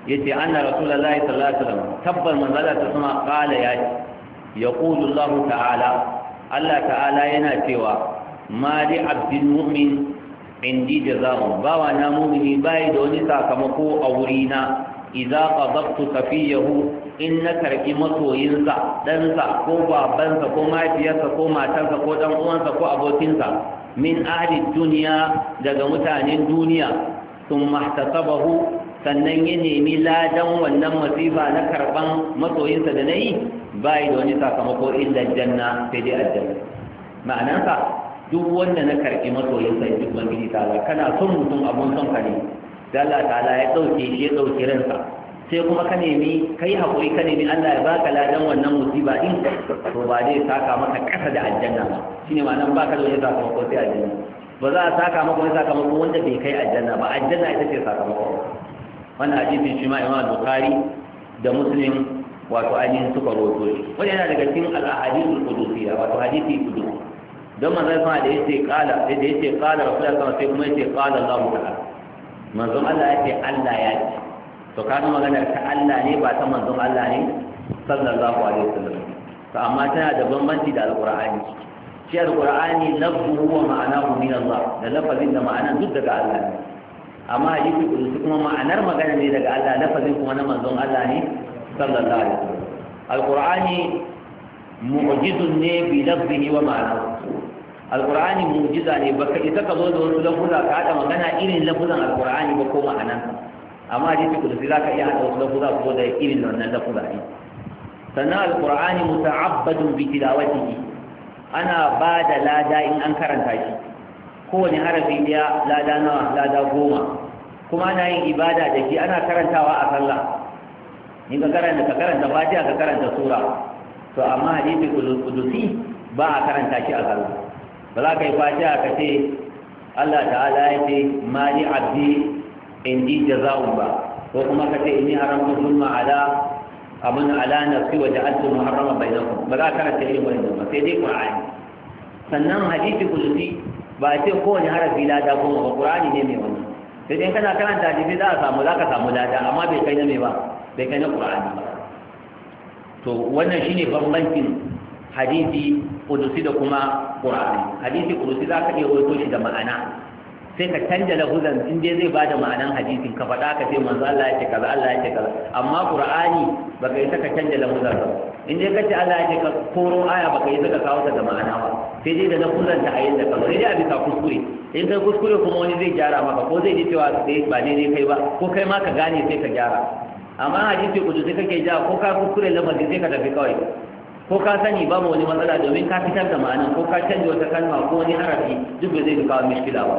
S1: yace anna rasulullahi sallallahu alaihi wasallam tabbal manzala ta kuma qala ya yaqulu Allah ta'ala Allah ta'ala yana cewa ma li abdil mu'min indi jazaa'un bawa na mu'mini bai da wani sakamako a wurina idza qadabtu safiyahu in na karbi masoyinsa ɗansa ko babansa ko mahaifiyarsa ko matarsa ko ɗan uwansa ko abokinsa min ahli duniya daga mutanen duniya sun mahtasabahu sannan ya nemi ladan wannan masifa na karban masoyinsa da na yi bai da wani sakamako illa janna sai dai aljanna ma'anansa duk wanda na karbi masoyinsa in ji ubangiji ta'ala kana son mutum abun son ka ne da Allah ta'ala ya ɗauke shi ya ɗauki ransa sai kuma ka nemi kai haƙuri ka nemi Allah ya baka ladan wannan musiba din to ba zai saka maka ƙasa da aljanna ba shine ma'anar baka da wani sakamako sai aljanna ba za a saka maka wani sakamako wanda bai kai aljanna ba aljanna ita ce sakamako wannan hadisin shi ma Imam Bukhari da Muslim wato ainihin suka rawaito shi wannan yana daga cikin al-ahadithul qudusiyya wato hadisi qudus don manzon sa da yace qala da yace qala rasulullahi sai kuma yace qala Allah ta'ala manzon Allah yace Allah ya ce to kaga maganar ta Allah ne ba ta manzon Allah ne sallallahu alaihi wasallam to amma tana da bambanci da alqur'ani shi alqur'ani lafzuhu wa ma'anahu min Allah da lafazin da ma'anan duk daga Allah ne amma hadisi kudusi kuma ma'anar magana ne daga Allah lafazin kuma na manzon Allah ne sallallahu alaihi wasallam alqur'ani mu'jizun ne bi lafzihi wa ma'anahu alqur'ani mu'jiza ne baka isa ka zo da wani lafuza ka hada magana irin lafuzan alqur'ani ba ko ma'anansa amma hadisi kudusi za ka iya haɗa wasu lafuza ko da irin wannan lafuza ne sannan alƙur'ani muta'abbadun bi tilawatihi ana ba da lada in an karanta shi kowane harafi ɗaya lada nawa lada goma kuma ana yin ibada da shi ana karantawa a sallah in ka karanta ka karanta fatiha ka karanta sura to amma hadisi kudusi ba a karanta shi a sallah ba za ka yi fatiha ka ce Allah ta'ala ya ce mali abdi indi jaza'un ba ko kuma kace inni haramtu zulma ala abun ala nafsi wa ja'altu muharrama bainakum ba za ka karanta irin wannan ba sai dai qur'ani sannan hadisi kudusi ba ce ko wani harafi lada ko ba qur'ani ne mai wannan sai dai kana karanta hadisi za a samu za ka samu lada amma bai kai na me ba bai kai na qur'ani ba to wannan shine bambancin hadisi kudusi da kuma qur'ani hadisi kudusi za ka iya rawaito shi da ma'ana sai ka canja lafuzan in dai zai bada ma'anan hadisin ka faɗa ka ce manzo Allah ya ce kaza Allah ya ce kaza amma qur'ani baka yi saka canja lafuzan ba in dai kace Allah ya ce ka koro aya baka yi saka kawo ta da ma'ana ba sai dai da lafuzan ta ayin da kaza sai dai a bisa kuskure in kai kuskure kuma wani zai gyara maka ko zai ji cewa sai ba ne ne kai ba ko kai ma ka gane sai ka gyara amma hadisi kudu sai kake ja ko ka kuskure lafazi sai ka tafi kawai ko ka sani babu wani matsala domin ka fitar da ma'anan ko ka canja wata kalma ko wani harafi duk ba zai kawo mishkila ba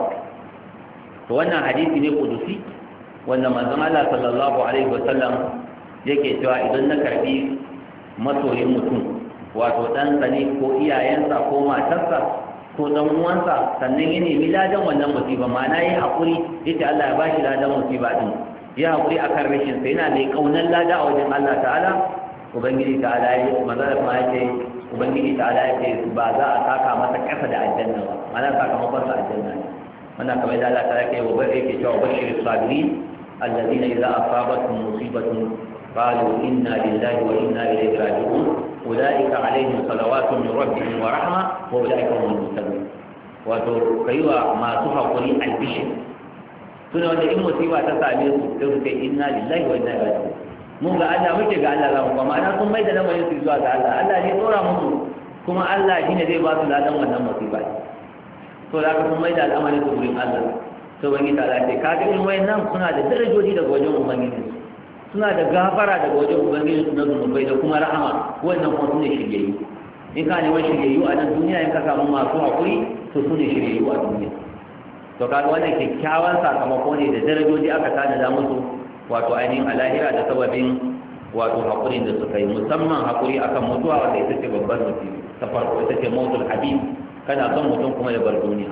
S1: to wannan hadisi ne kudusi wanda manzon Allah sallallahu alaihi wasallam yake cewa idan na karbi masoyin mutum wato dan sani ko iyayensa ko matarsa ko dan uwansa sannan ya nemi ladan wannan musiba ma'ana yi hakuri yace Allah ya bashi ladan musiba din ya hakuri akan rashin sa yana mai kaunan lada a wajen Allah ta'ala ubangiji ta'ala ya manzon ma yace ubangiji ta'ala yace ba za a saka masa kasa da aljanna ba ma'ana sakamakon sa aljanna ne wannan kamar da Allah ta yake wa bai yake cewa bashir sabirin alladhina idza asabatuhum musibatun qalu inna lillahi wa inna ilayhi raji'un ulaika alaihim salawatun min rabbihim wa rahma wa ulaika humul muhtadun wato kaiwa masu hakuri albishir suna wanda in musiba ta same su sai su ce inna lillahi wa inna ilaihi raji'un mun ga Allah muke ga Allah zamu kuma ana sun mai da lamarin su zuwa ga Allah Allah ne tsora musu kuma Allah shine zai ba su ladan wannan musiba to da ka sun mai da al'amari su wurin Allah to wani ta ce ka ga irin wayannan suna da darajoji daga wajen ubangiji suna da gafara daga wajen ubangiji su na zunubai da kuma rahama wannan kuma sune shiryayyu in ka neman shiryayyu a nan duniya in ka samu masu haƙuri to sune shiryayyu a duniya to kaga wannan kyakkyawan sakamako ne da darajoji aka tanada musu wato ainihin alahira da sababin wato haƙurin da suka yi musamman haƙuri akan mutuwa wanda ita ce babbar mutum ta farko ita ce mautul habib kana son mutum kuma ya bar duniya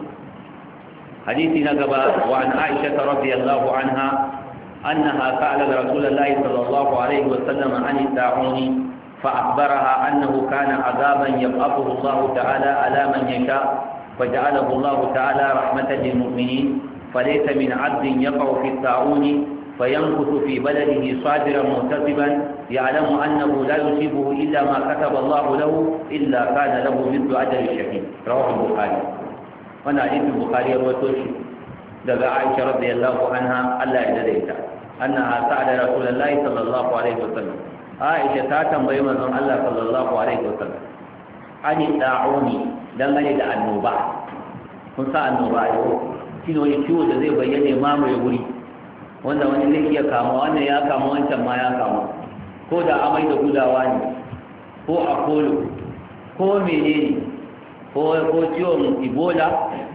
S1: hadisi na gaba wa an aisha radiyallahu anha annaha sa'alat rasulullahi sallallahu alaihi wa sallam an ta'uni fa akhbaraha annahu kana azaban yab'athu Allah ta'ala ala man yasha فجعله الله تعالى رحمة للمؤمنين فليس من عبد يقع في الطاعون فينكث في بلده صابرا محتسبا يعلم أنه لا يصيبه إلا ما كتب الله له إلا كان له مثل أجر الشهيد رواه البخاري. وانا حديث البخاري وتوشي دغا عائشة رضي الله عنها ألا يدريتا أنها سأل رسول الله صلى الله عليه وسلم. عائشة تاتم بيما الله صلى الله عليه وسلم عن الطاعون dangane da annoba. kun sa annoba yau shine wani ciwo da zai bayyana mamaye wuri wanda wani zai iya kama wannan ya kama wancan ma ya kama ko da amai da gudawa ne ko apollo ko menene ko ko ciwon ebola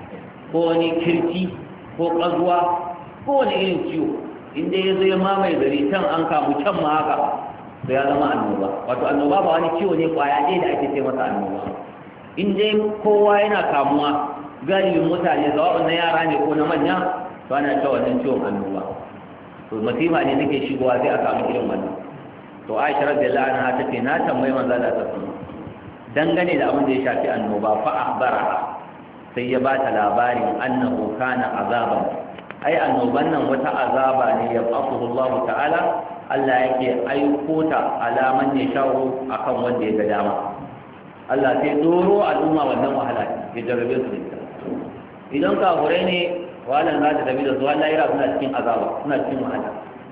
S1: ko wani kirki ko ƙazuwa ko wani irin ciwo inda ya zo ya mamaye gari can an kamu can ma haka to ya zama annoba. Wato annoba ba wani ciwo ne kwaya ɗaya da ake ce masa annoba. in dai kowa yana kamuwa galibin mutane zawa'un na yara ne ko na manya to ana cewa wannan ciwon annoba. to masifa ne take shigowa sai a samu irin wannan. to Aisha radiyallahu anha ta ce na tambayi manzo Allah ta sunna dangane da abin da ya shafi annoba fa akhbara sai ya ba ta labarin annahu kana azaban ai annoban nan wata azaba ne ya fasu Allah ta'ala Allah yake aiko ta alaman ne shawo akan wanda ya ga dama. Allah sai doro al'umma wannan wahala ya jarrabe su da idan kafurai ne wahalar za ta tafi da su Allah ya suna cikin azaba suna cikin wahala.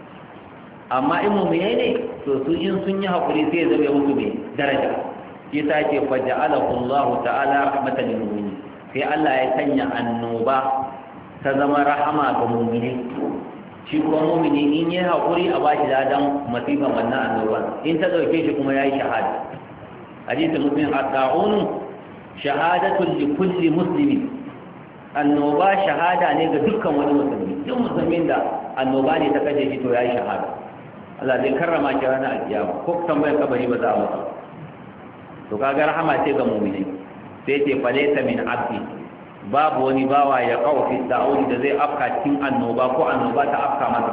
S1: amma in mu'mine ne to su in sun yi hakuri sai ya zama musu mai daraja. shi ta ce faja'alahu Allah ta'ala rahmatan lil mu'minin sai Allah ya sanya annoba ta zama rahama ga mu'mini. shi kuma mu'mini in yi hakuri a bashi ladan masifan wannan annoba in ta dauke shi kuma yayi shahada. hadisin muslim at-ta'un shahadatun li kulli muslimin annoba shahada ne ga dukkan wani musulmi. duk musulmin da annoba ne ta kashe shi to yayi shahada. Allah zai karrama shi ranar alkiyama ko tambayar kabari ba za a masa. to kaga rahama ce ga mu'mini. sai ce falaysa min abdi babu wani bawa ya kawo fi da'udi da zai afka cikin annoba ko annoba ta afka masa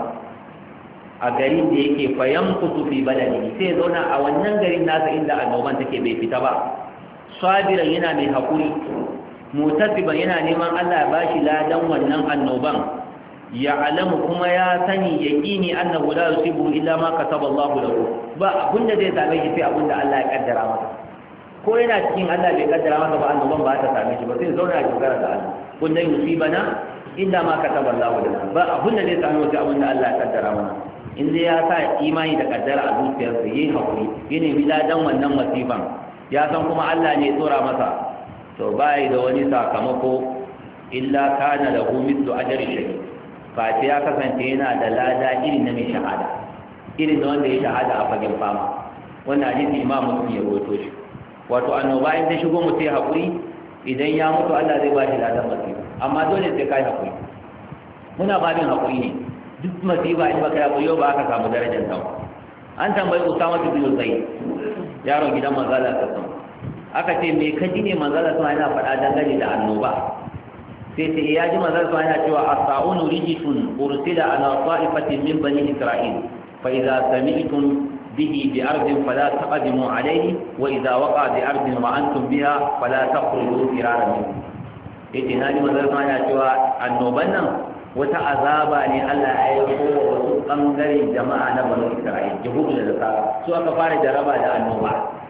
S1: a garin da yake fayan kutu fi baladi sai zauna a wannan garin nasa inda annoban take bai fita ba sabiran yana mai hakuri mutasiban yana neman Allah ya bashi ladan wannan annoban ya alamu kuma ya sani yaqini annahu la yusibu illa ma kataba Allah lahu ba abunda zai same shi sai abunda Allah ya kaddara masa. ko yana cikin Allah bai kaddara masa ba annoban ba ta same shi ba sai zauna ya dogara da Allah kun dai musibana illa ma kataba Allah lahu ba abunda zai same shi abunda Allah ya kaddara mana. in dai ya sa imani da kaddara a zuciyarsa yayi hakuri ya nemi ladan wannan masifan ya san kuma Allah ne ya tsora masa to bai da wani sakamako illa kana lahu mithlu ajri shahid fa ya kasance yana da lada irin na mai shahada irin da wanda ya shahada a fagen fama. wannan hadisi Imam Muslim ya rawaito shi. wato annoba in ta shigo mutai hakuri idan ya mutu Allah zai ba shi ladan masifa amma dole sai kai hakuri. muna babin hakuri ne duk masifa in baka yabo yau ba aka samu darajar ta. an tambayi Usama bin Zaid yaron gidan manzala ta san aka ce me kaji ne manzala ta yana faɗa dangane da annoba sai sai ya ji manzala ta yana cewa as-sa'unu rijsun ursila ala ta'ifatin min bani isra'il fa idza sami'tum bihi bi ardin fala taqdimu alayhi wa idza waqa'a bi ardin wa antum biha fala takhruju firara minhu. yace na ji manzala ta yana cewa annoban nan wata azaba ne Allah ya yi kowa wasu ɓangare jama'a na banu Isra'il, Yahudu da Nasara, su aka fara jaraba da annoba.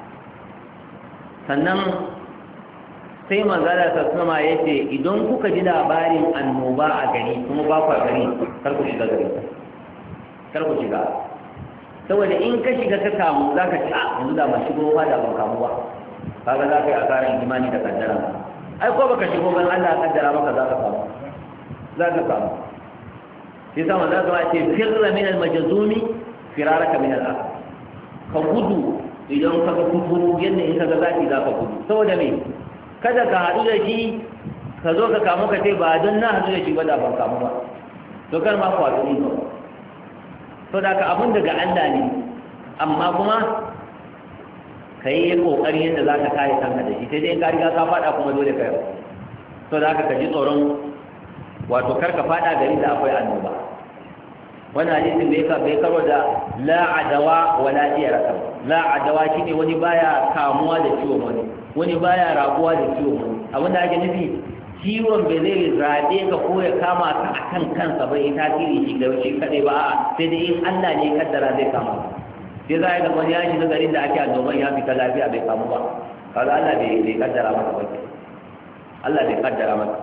S1: Sannan sai manzala ta sama ya ce idan kuka ji labarin annoba a gari kuma ba kwa gari kar ku shiga gari. Kar ku shiga. Saboda in ka shiga ka kamu za ka ci a yanzu da ba shigo ba da ban kamu ba. Kaga za ka yi asarar imani da kaddara. Ai ko baka shigo ban Allah ya kaddara maka za ka kamu. za ka samu shi sama za ka ce firra min al-majzumi firaraka min al-aql ka gudu idan ka ga kufuru yadda in ka ga zaki za ka gudu saboda me kada ka haɗu da shi ka zo ka kamu ka ce ba don na haɗu da shi ba da ban kamu ba to kar ma ku haɗu ne ba to da ka abun daga Allah ne amma kuma ka yi ƙoƙari yadda za ka kare kanka da shi sai dai ka riga ka faɗa kuma dole ka yi to da ka ji tsoron wato karka fada gari da akwai annoba. wannan hadisin bai ka bai karo da la adawa wala iyaraka la adawa shine wani baya kamuwa da ciwon wani wani baya rabuwa da ciwon wani abin da ake nufi ciwon bai zai zaɓe ka ko ya kama ka a kan kansa bai tasiri shi ga shi kaɗai ba a sai dai in Allah ne kaddara zai kama sai za a ga wani ya shiga garin da ake annoban ya fita lafiya bai kamu ba kaga Allah bai bai kaddara masa ba Allah bai kaddara masa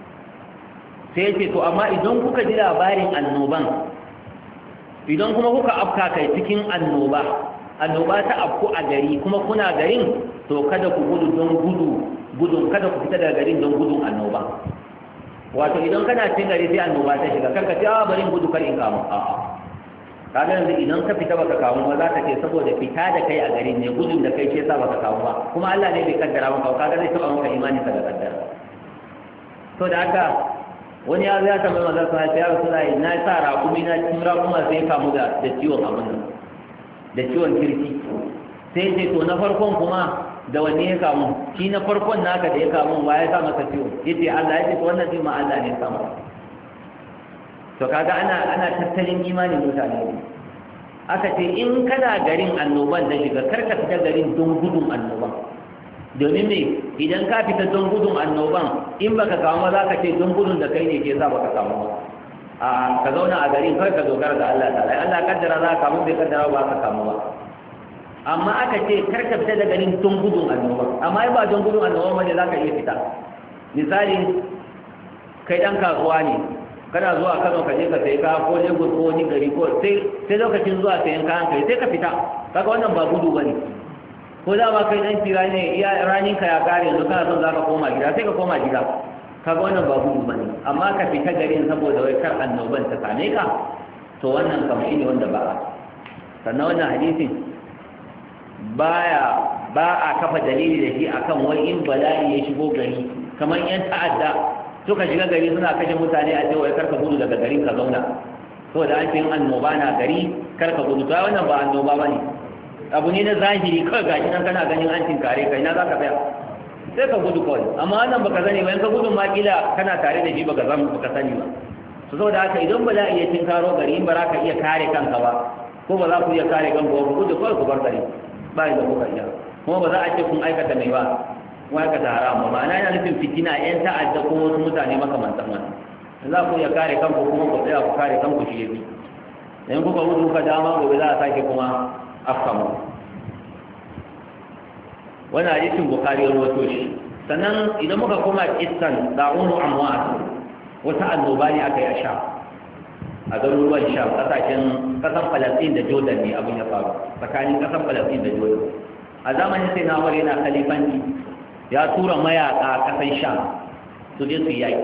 S1: sai ce to amma idan kuka ji labarin annoban idan kuma kuka afka kai cikin annoba annoba ta afku a gari kuma kuna garin to kada ku gudu don gudu gudun kada ku fita daga garin don gudun annoba wato idan kana cikin gari sai annoba ta shiga karka ce a bari gudu kar in kamu a'a kaga yanzu idan ka fita baka kamu ba za ka ce saboda fita da kai a garin ne gudun da kai ce sa baka kamu ba kuma Allah ne bai kaddara maka kaga zai taba maka imani ka da kaddara to da haka wani ya zai ta mai maza sai ya Rasulullahi na sa raƙumi na cikin raƙuma sai kamu da da ciwon abin nan da ciwon kirki sai ce to na farkon kuma da wanne ya kamu shi na farkon naka da ya kamu ba ya sa masa ciwo yace Allah yace to wannan shi ma Allah ne ya samu to kaga ana ana tattalin imanin mutane aka ce in kana garin annoban da shiga karka fita garin don gudun annoban domin me idan ka fita don gudun annoban in baka kamu ba za ka ce don gudun da kai ne ke sa baka kamu ba a ka zauna a garin kai ka dogara ga Allah ta'ala Allah kaddara za ka kamu bai kaddara ba ka kamu ba amma aka ce karka fita da garin don gudun annoba amma ba don gudun annoba ne za ka iya fita misali kai dan kasuwa ne kana zuwa Kano ka je ka sai ka ko Lagos ko wani gari ko sai sai lokacin zuwa sayan kayan kai sai ka fita kaga wannan ba gudu bane ko da ba kai dan tira ne iya ranin ka ya kare yanzu kana son zaka koma gida sai ka koma gida kaga wannan ba gudu bane amma ka fita garin saboda wai kar annoban ta same ka to wannan kam shine wanda ba sannan wannan hadisin baya ba a kafa dalili da shi akan wai in bala'i ya shigo gari kamar yan ta'adda suka shiga gari suna kashe mutane a cewa karka gudu daga garin ka zauna saboda an ce annoba na gari karka gudu to wannan ba annoba bane abu ne na zahiri kawai gashi nan kana ganin an tinkare kai na zaka tsaya sai ka gudu kawai amma wannan baka sani ba in ka gudu ma kila kana tare da shi baka zan baka sani ba to saboda haka idan bala'i ya tinkaro gari in ba za ka iya kare kanka ba ko ba za ku iya kare kanku ba ku gudu kawai ku bar gari ba da kuka iya kuma ba za a ce kun aikata mai ba kun aikata haram ba ma'ana yana nufin fitina yan ta'adda ko wasu mutane makamantan wannan za ku iya kare kanku kuma ku tsaya ku kare kanku shi yafi idan kuka gudu ka dama gobe za a sake kuma afkamu wannan hadisin Bukhari ya rawaito shi sannan idan muka koma kissan da'unu amwat wata annoba ne aka yi a sha a garuruwan sha kasashen kasan Falastin da Jordan ne abin ya faru tsakanin kasan Falastin da Jordan a zamanin sai na wari yana khalifanci ya tura mayaka kasan sha su je su yaki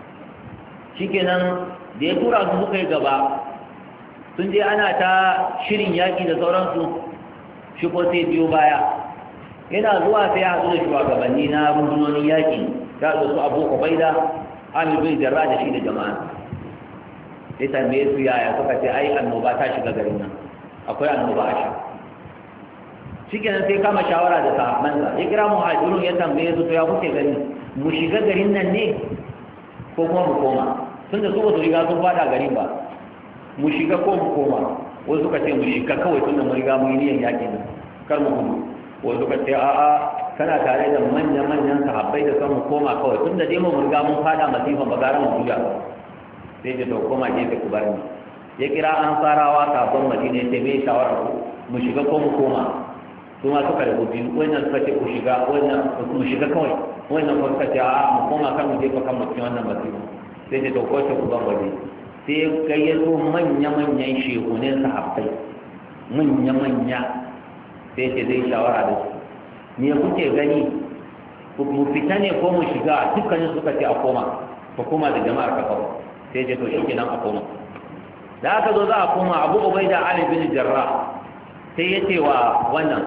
S1: shikenan da ya tura su suka yi gaba sun je ana ta shirin yaki da sauransu shi ko sai biyo baya yana zuwa sai ya haɗu da shugabanni na rundunonin yaƙi ya haɗu su Abu Ubaida Amir bin Jarrah da shi da jama'a sai tambaye su yaya suka ce ai annoba ta shiga garin nan akwai annoba a sha shikenan sai kama shawara da sahabbansa ya kira muhajirun ya tambaye su to ya kuke gani mu shiga garin nan ne ko kuma mu koma tunda su ba su riga sun fada garin ba mu shiga ko mu koma wasu suka ce mu shiga kawai tunda mu riga mu yi niyyar yaƙi nan kar mu gudu wasu suka ce a'a kana tare da manya-manyan sahabbai da kan mu koma kawai tunda dai mu riga mun fada masifan ba gara mu juya sai ce to koma gefe ku bar ni ya kira an farawa kafin madina ya ce me shawara ku mu shiga ko mu koma su ma suka rabu biyu wannan suka ce ku shiga wannan mu shiga kawai wannan kuma suka ce a'a mu koma kan mu jefa kan mu cikin wannan masifa sai ce to ko ce ku ban waje sai ya gayyato manya-manyan shehunan sahabbai manya-manya sai ce zai shawara da su me kuke gani mu fita ne ko mu shiga dukkanin suka ce a koma ko koma da jama'ar ka kawai sai ce to shi kenan a koma da aka zo za a koma Abu Ubaida Ali bin Jarrah sai ya ce wa wannan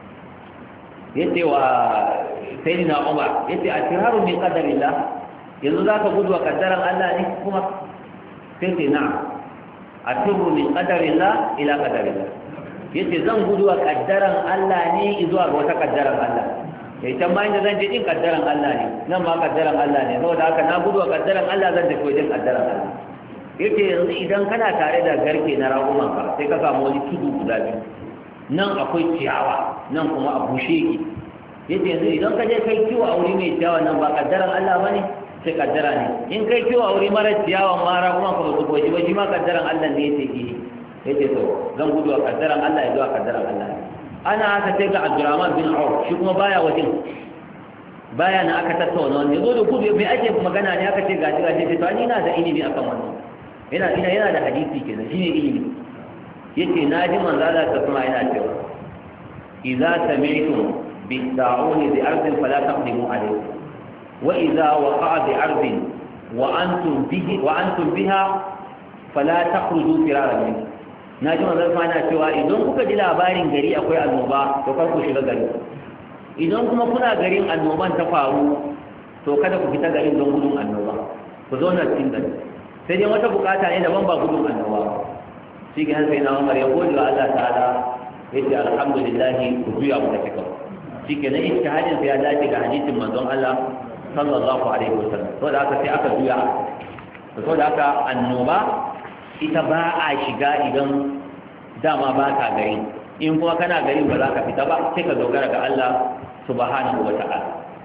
S1: ya ce wa Sayyidina Umar ya ce a tiraru min qadarillah yanzu za ka gudu wa kaddaran Allah ne kuma sai ce na a tiraru min qadarillah ila qadarillah ya ce zan gudu wa kaddaran Allah ne zuwa ga wata kaddaran Allah ya can bayan da zan je din kaddaran Allah ne nan ma kaddaran Allah ne saboda haka na gudu wa kaddaran Allah zan tafi wajen kaddaran Allah yake yanzu idan kana tare da garke na ragumanka sai ka samu wani tudu guda biyu nan akwai ciyawa nan kuma a bushe yake yace yanzu idan ka je kai kiwo a wuri mai ciyawa nan ba kaddaran Allah bane sai kaddara ne in kai kiwo a wuri mara ciyawa mara kuma ka zo goji ba shi ma kaddaran Allah ne yake yi yace to zan gudu a kaddaran Allah ya zo a kaddaran Allah ana haka sai ga Abdurrahman bin Auf shi kuma baya wajen baya na aka tattauna wannan zo da gudu mai ake magana ne aka ce gashi gashi sai to ni ina da ilimi akan wannan ina ina yana da hadisi kenan shine ilimi yace naji manzo Allah ta kuma yana cewa idza sami'tum بالداعون بأرض فلا تقدموا عليه وإذا وقع بأرض وأنتم, به وأنتم بها فلا تخرجوا فرارا منه ناجم الله سبحانه cewa idan kuka ji labarin gari akwai annoba to kar ku shiga gari idan kuma kuna garin annoban ta faru to kada ku fita garin don gudun annoba ku zauna cikin gari sai dai wata bukata ne daban ba gudun annoba shi ga sai na Umar ya gode wa Allah ta'ala yace alhamdulillah ku juya mu take kawai shike na ijtihadin sai ya dace ga hadisin manzon Allah sallallahu alaihi wasallam to da aka sai aka juya to da aka annoba ita ba a shiga idan dama ba ka gari in kuma kana gari ba za ka fita ba sai ka dogara ga Allah subhanahu wata'ala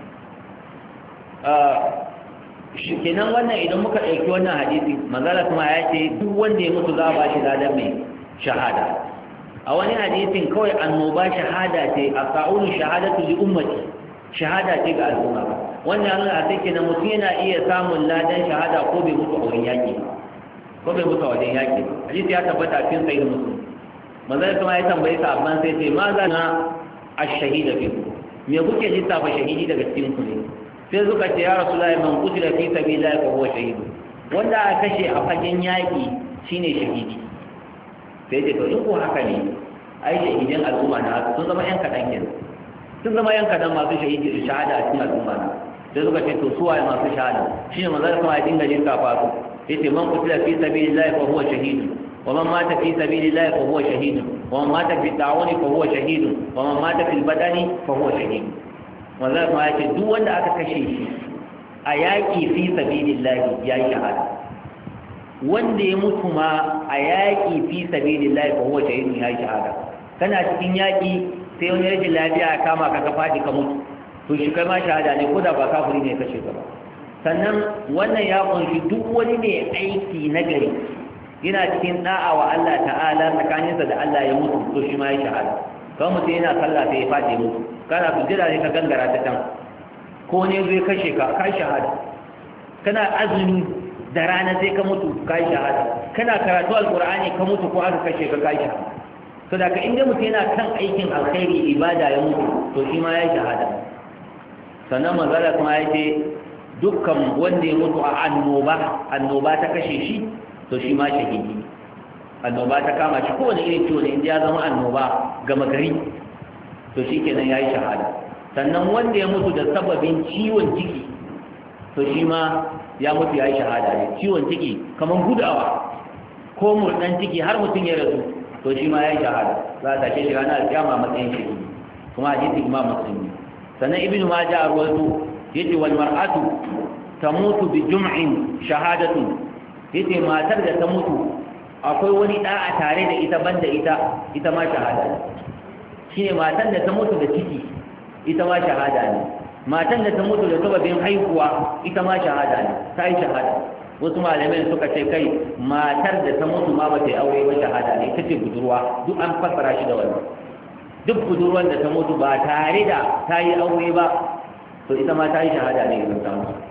S1: uh shikenan wannan idan muka dauki wannan hadisi manzala kuma ya ce duk wanda ya mutu za a ba shi ladan mai shahada a wani hadisin kawai annoba shahada ce a sa'ulu shahadatu li ummati shahada ce ga al'umma wannan Allah a take na mutum yana iya samun ladan shahada ko bai mutu a wurin yaki ko bai mutu a wajen yaki hadisi ya tabbata cikin sahih muslim manzon kuma ya tambaye sa abban sai ce ma za na ash-shahida fi me kuke lissafa shahidi daga cikin ku ne sai suka ce ya rasulullahi man qutila fi sabilillah fa huwa shahid wanda aka kashe a fagen yaki shine shahidi sai ce to in ko haka ne ai shahidin al'umma na sun zama yan kadan kenan sun zama yan kadan masu shahidi shahada a cikin al'umma na sai suka ce to su waye masu shahada shine manzon kuma ya dinga jin kafa su yace man qutila fi sabilillah fa huwa shahid wa man mata fi sabilillah fa huwa shahid wa man mata fi da'wani fa huwa shahid wa man mata fil badani fa huwa shahid manzon kuma ya ce duk wanda aka kashe shi a yaki fi sabilillah yayi shahada wanda ya mutu ma a yaƙi fi sabilillah fa huwa shahidun ya shahada kana cikin yaƙi sai wani rashin lafiya ya kama ka ka faɗi ka mutu to shi kai ma shahada ne ko da ba kafiri ne kashe ka ba sannan wannan ya kunshi duk wani ne aiki na gari yana cikin da'a wa Allah ta'ala tsakaninsa da Allah ya mutu to shi ma ya shahada kawai mutum yana sallah sai ya faɗi mutu kana sujjada ne ka gangara ta can ko ne zai kashe ka kai shahada kana azumi da rana sai ka mutu kai shahada kana karatu alqur'ani ka mutu ko aka kashe ka kai shahada to da ka inda mutum yana kan aikin alkhairi ibada ya mutu to shi ma ya shahada sannan manzala kuma ya ce dukkan wanda ya mutu a annoba annoba ta kashe shi to shi ma shahidi annoba ta kama shi kowane irin ciwo ne inda ya zama annoba gama gari to shi kenan ya yi shahada sannan wanda ya mutu da sababin ciwon ciki to shi ma ya mutu ya yi shahada ne ciwon ciki kamar gudawa ko murɗan ciki har mutum ya rasu to shi ma ya yi shahada za a tashe shi ranar alƙiyama matsayin shi kuma hadisi imam muslim sannan ibnu majah arwatu yace wal mar'atu tamutu bi jum'in shahadatu yace matar da ta mutu akwai wani da a tare da ita banda ita ita ma shahada ne shine matan da ta mutu da ciki ita ma shahada ne matan da ta mutu da sababin haihuwa ita ma shahada ne ta yi shahada wasu malamai suka ce kai matar da ta mutu ma ba ta yi aure ba shahada ne ita ce budurwa duk an fassara shi da wannan duk budurwan da ta mutu ba tare da ta yi aure ba to ita ma ta yi shahada ne idan ta mutu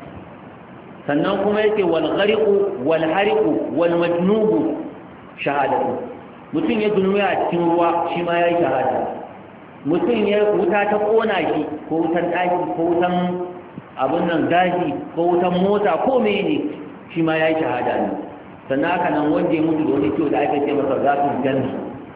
S1: sannan kuma yake wal ghariqu wal hariqu wal majnubu shahadatu mutum ya dunuya a cikin ruwa shi ma yayi shahada mutum ya wuta ta kona shi ko wutan daki ko wutan abun nan daji ko wutan mota ko mene shi ma yayi shahada ne sannan haka nan wanda ya mutu da wani ciwo da ake ce masa zatul janna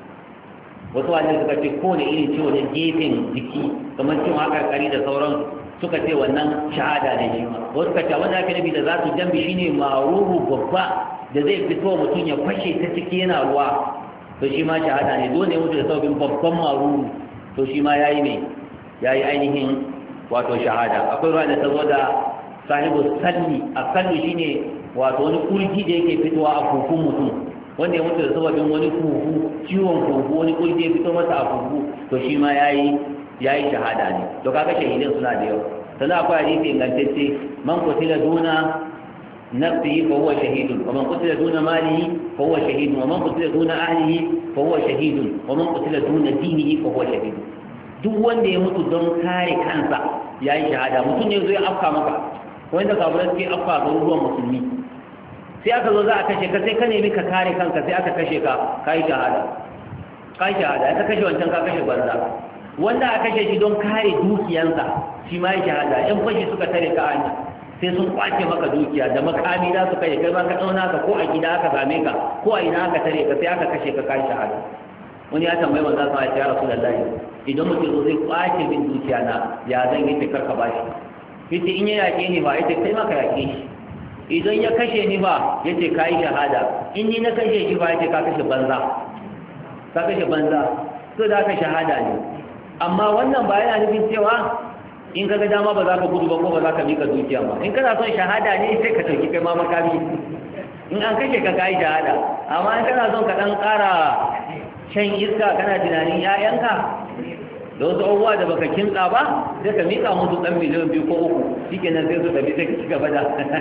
S1: wasu wanda suka ce kowane irin ciwo na gefen jiki kamar ciwon haƙarƙari da sauran suka ce wannan shahada ne shi ma wasu suka ce wanda ake nufi da zatul jambi shine maruhu babba da zai fito mutum ya fashe ta ciki yana ruwa to shi ma shahada ne dole ya mutu da sabbin babban maruhu to shi ma yayi ne yayi ainihin wato shahada akwai ruwa da ta zo da sahibu salli a salli shine wato wani kurji da yake fitowa a kofin mutum wanda ya mutu da sababin wani fufu ciwon fufu wani kurje fito masa a fufu to shi ma yayi yayi shahada ne to kaga shahidan suna da yawa sannan akwai hadisi ingantacce man qutila duna nafsihi fa huwa shahidun wa man qutila duna malihi fa huwa shahidun wa man qutila duna ahlihi fa huwa shahidun wa man qutila duna dinihi fa huwa shahidun duk wanda ya mutu don kare kansa yayi shahada mutum ne zai afka maka wanda kafirai suke afka ga ruwan musulmi sai aka zo za a kashe ka sai ka nemi ka kare kanka sai aka kashe ka kai shahada kai shahada aka kashe wancan ka kashe banza wanda aka kashe shi don kare dukiyansa shi ma ya shahada yan fashi suka tare ka hanya sai sun kwace maka dukiya da makami za su kai kai ma ka tsauna ka ko a gida aka same ka ko a ina aka tare ka sai aka kashe ka kai shahada wani ya tambayi manzo sallallahu alaihi wasallam ya rasulullahi idan mutum zo zai kwace min dukiya na ya zan yi tikar ka bashi yace in ya yake ni ba yace kai ma ka yake shi idan ya kashe ni ba yace kai shahada in ni na kashe shi ba yace ka kashe banza ka kashe banza to da ka shahada ne amma wannan ba yana nufin cewa in kaga dama ba za ka gudu ba ko ba za ka mika dukiya ba in kana son shahada ne sai ka tauki kai ma makami in an kashe ka kai shahada amma in kana son ka dan ƙara shan iska kana tunanin ƴaƴanka da wasu abubuwa da baka kinsa ba sai ka mika musu ɗan miliyan biyu ko uku shikenan sai su tafi sai ka ci gaba da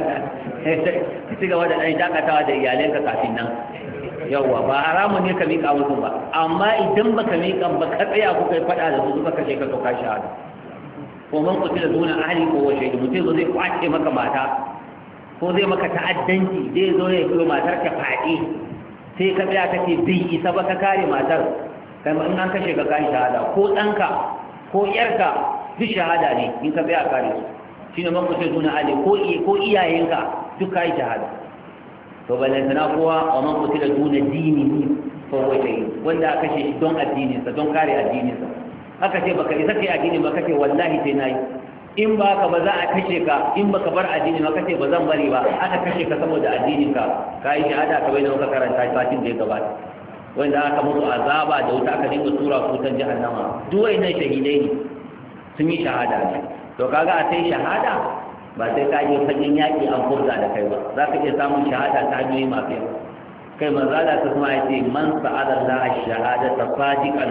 S1: ka ci gaba da ɗan shakatawa da iyalanka kafin nan yawwa ba haramun ne ka mika musu ba amma idan baka mika ba ka tsaya ku kai faɗa da su suka kashe ka to ka shahada ko man kutila duna ahli ko wace mutum zai kwace maka mata ko zai maka ta'addanci zai zo ya yi matar ka faɗi sai ka tsaya kace bai isa ba ka kare matar kai in an kashe ka kai shahada ko ɗanka ko ƴarka duk shahada ne in ka tsaya kare su shine man kutila duna ahli ko ko iyayenka duk kai shahada to balantana kowa wa man kutila duna dinihi fa huwa shahid wanda aka kashe shi don addininsa don kare addininsa aka ce baka isa kai addini ba kace wallahi sai nayi in ba ka ba za a kashe ka in baka bar addini ba kace ba zan bari ba aka kashe ka saboda addinin ka kai shahada ka bai da ka karanta fatin da ya gabata wanda aka mutu azaba da wuta aka dinga tura su tan jahannama duk wayannan shahidai ne sun yi shahada ne to kaga a sai shahada ba sai ka je fagen yaki an furza da kai ba za ka iya samun shahada ta hanyoyi masu yawa kai manzo Allah ta kuma yace man sa'ala Allah ash-shahadata sadiqan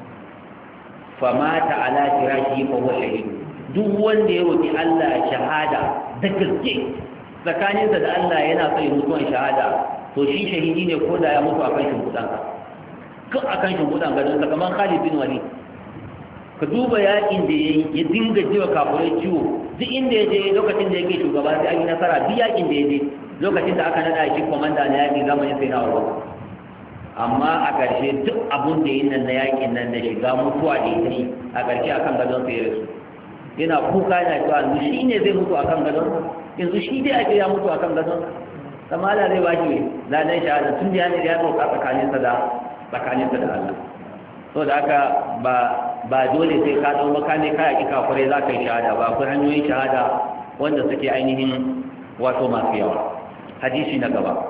S1: famata ala firashi fa huwa shahid duk wanda ya roki Allah shahada da gaske tsakaninsa da Allah yana so ya mutuwan shahada to shi shahidi ne ko da ya mutu akan shimfiɗan ka ko akan shimfiɗan gadon sa kamar Khalid bin Walid ka duba yakin da yayi ya dinga jiwa kafirai ciwo duk inda ya je lokacin da yake shugaba sai an yi nasara duk yakin da ya je lokacin da aka nada shi komanda na yaki zamanin sai na Abu amma a ƙarshe duk abun da yin nan na yakin nan da shiga mutuwa da ita yi a ƙarshe akan gadon sai ya rasu yana kuka yana cewa yanzu shi ne zai mutu akan gadon yanzu shi dai ake ya mutu akan gadon sama Allah zai baki ladan shahada tun da yana da ya roƙa tsakaninsa da tsakaninsa da Allah so da haka ba ba dole sai ka dau makane ka yaki kafirai za ka yi shahada ba akwai hanyoyin shahada wanda suke ainihin wato masu yawa hadisi na gaba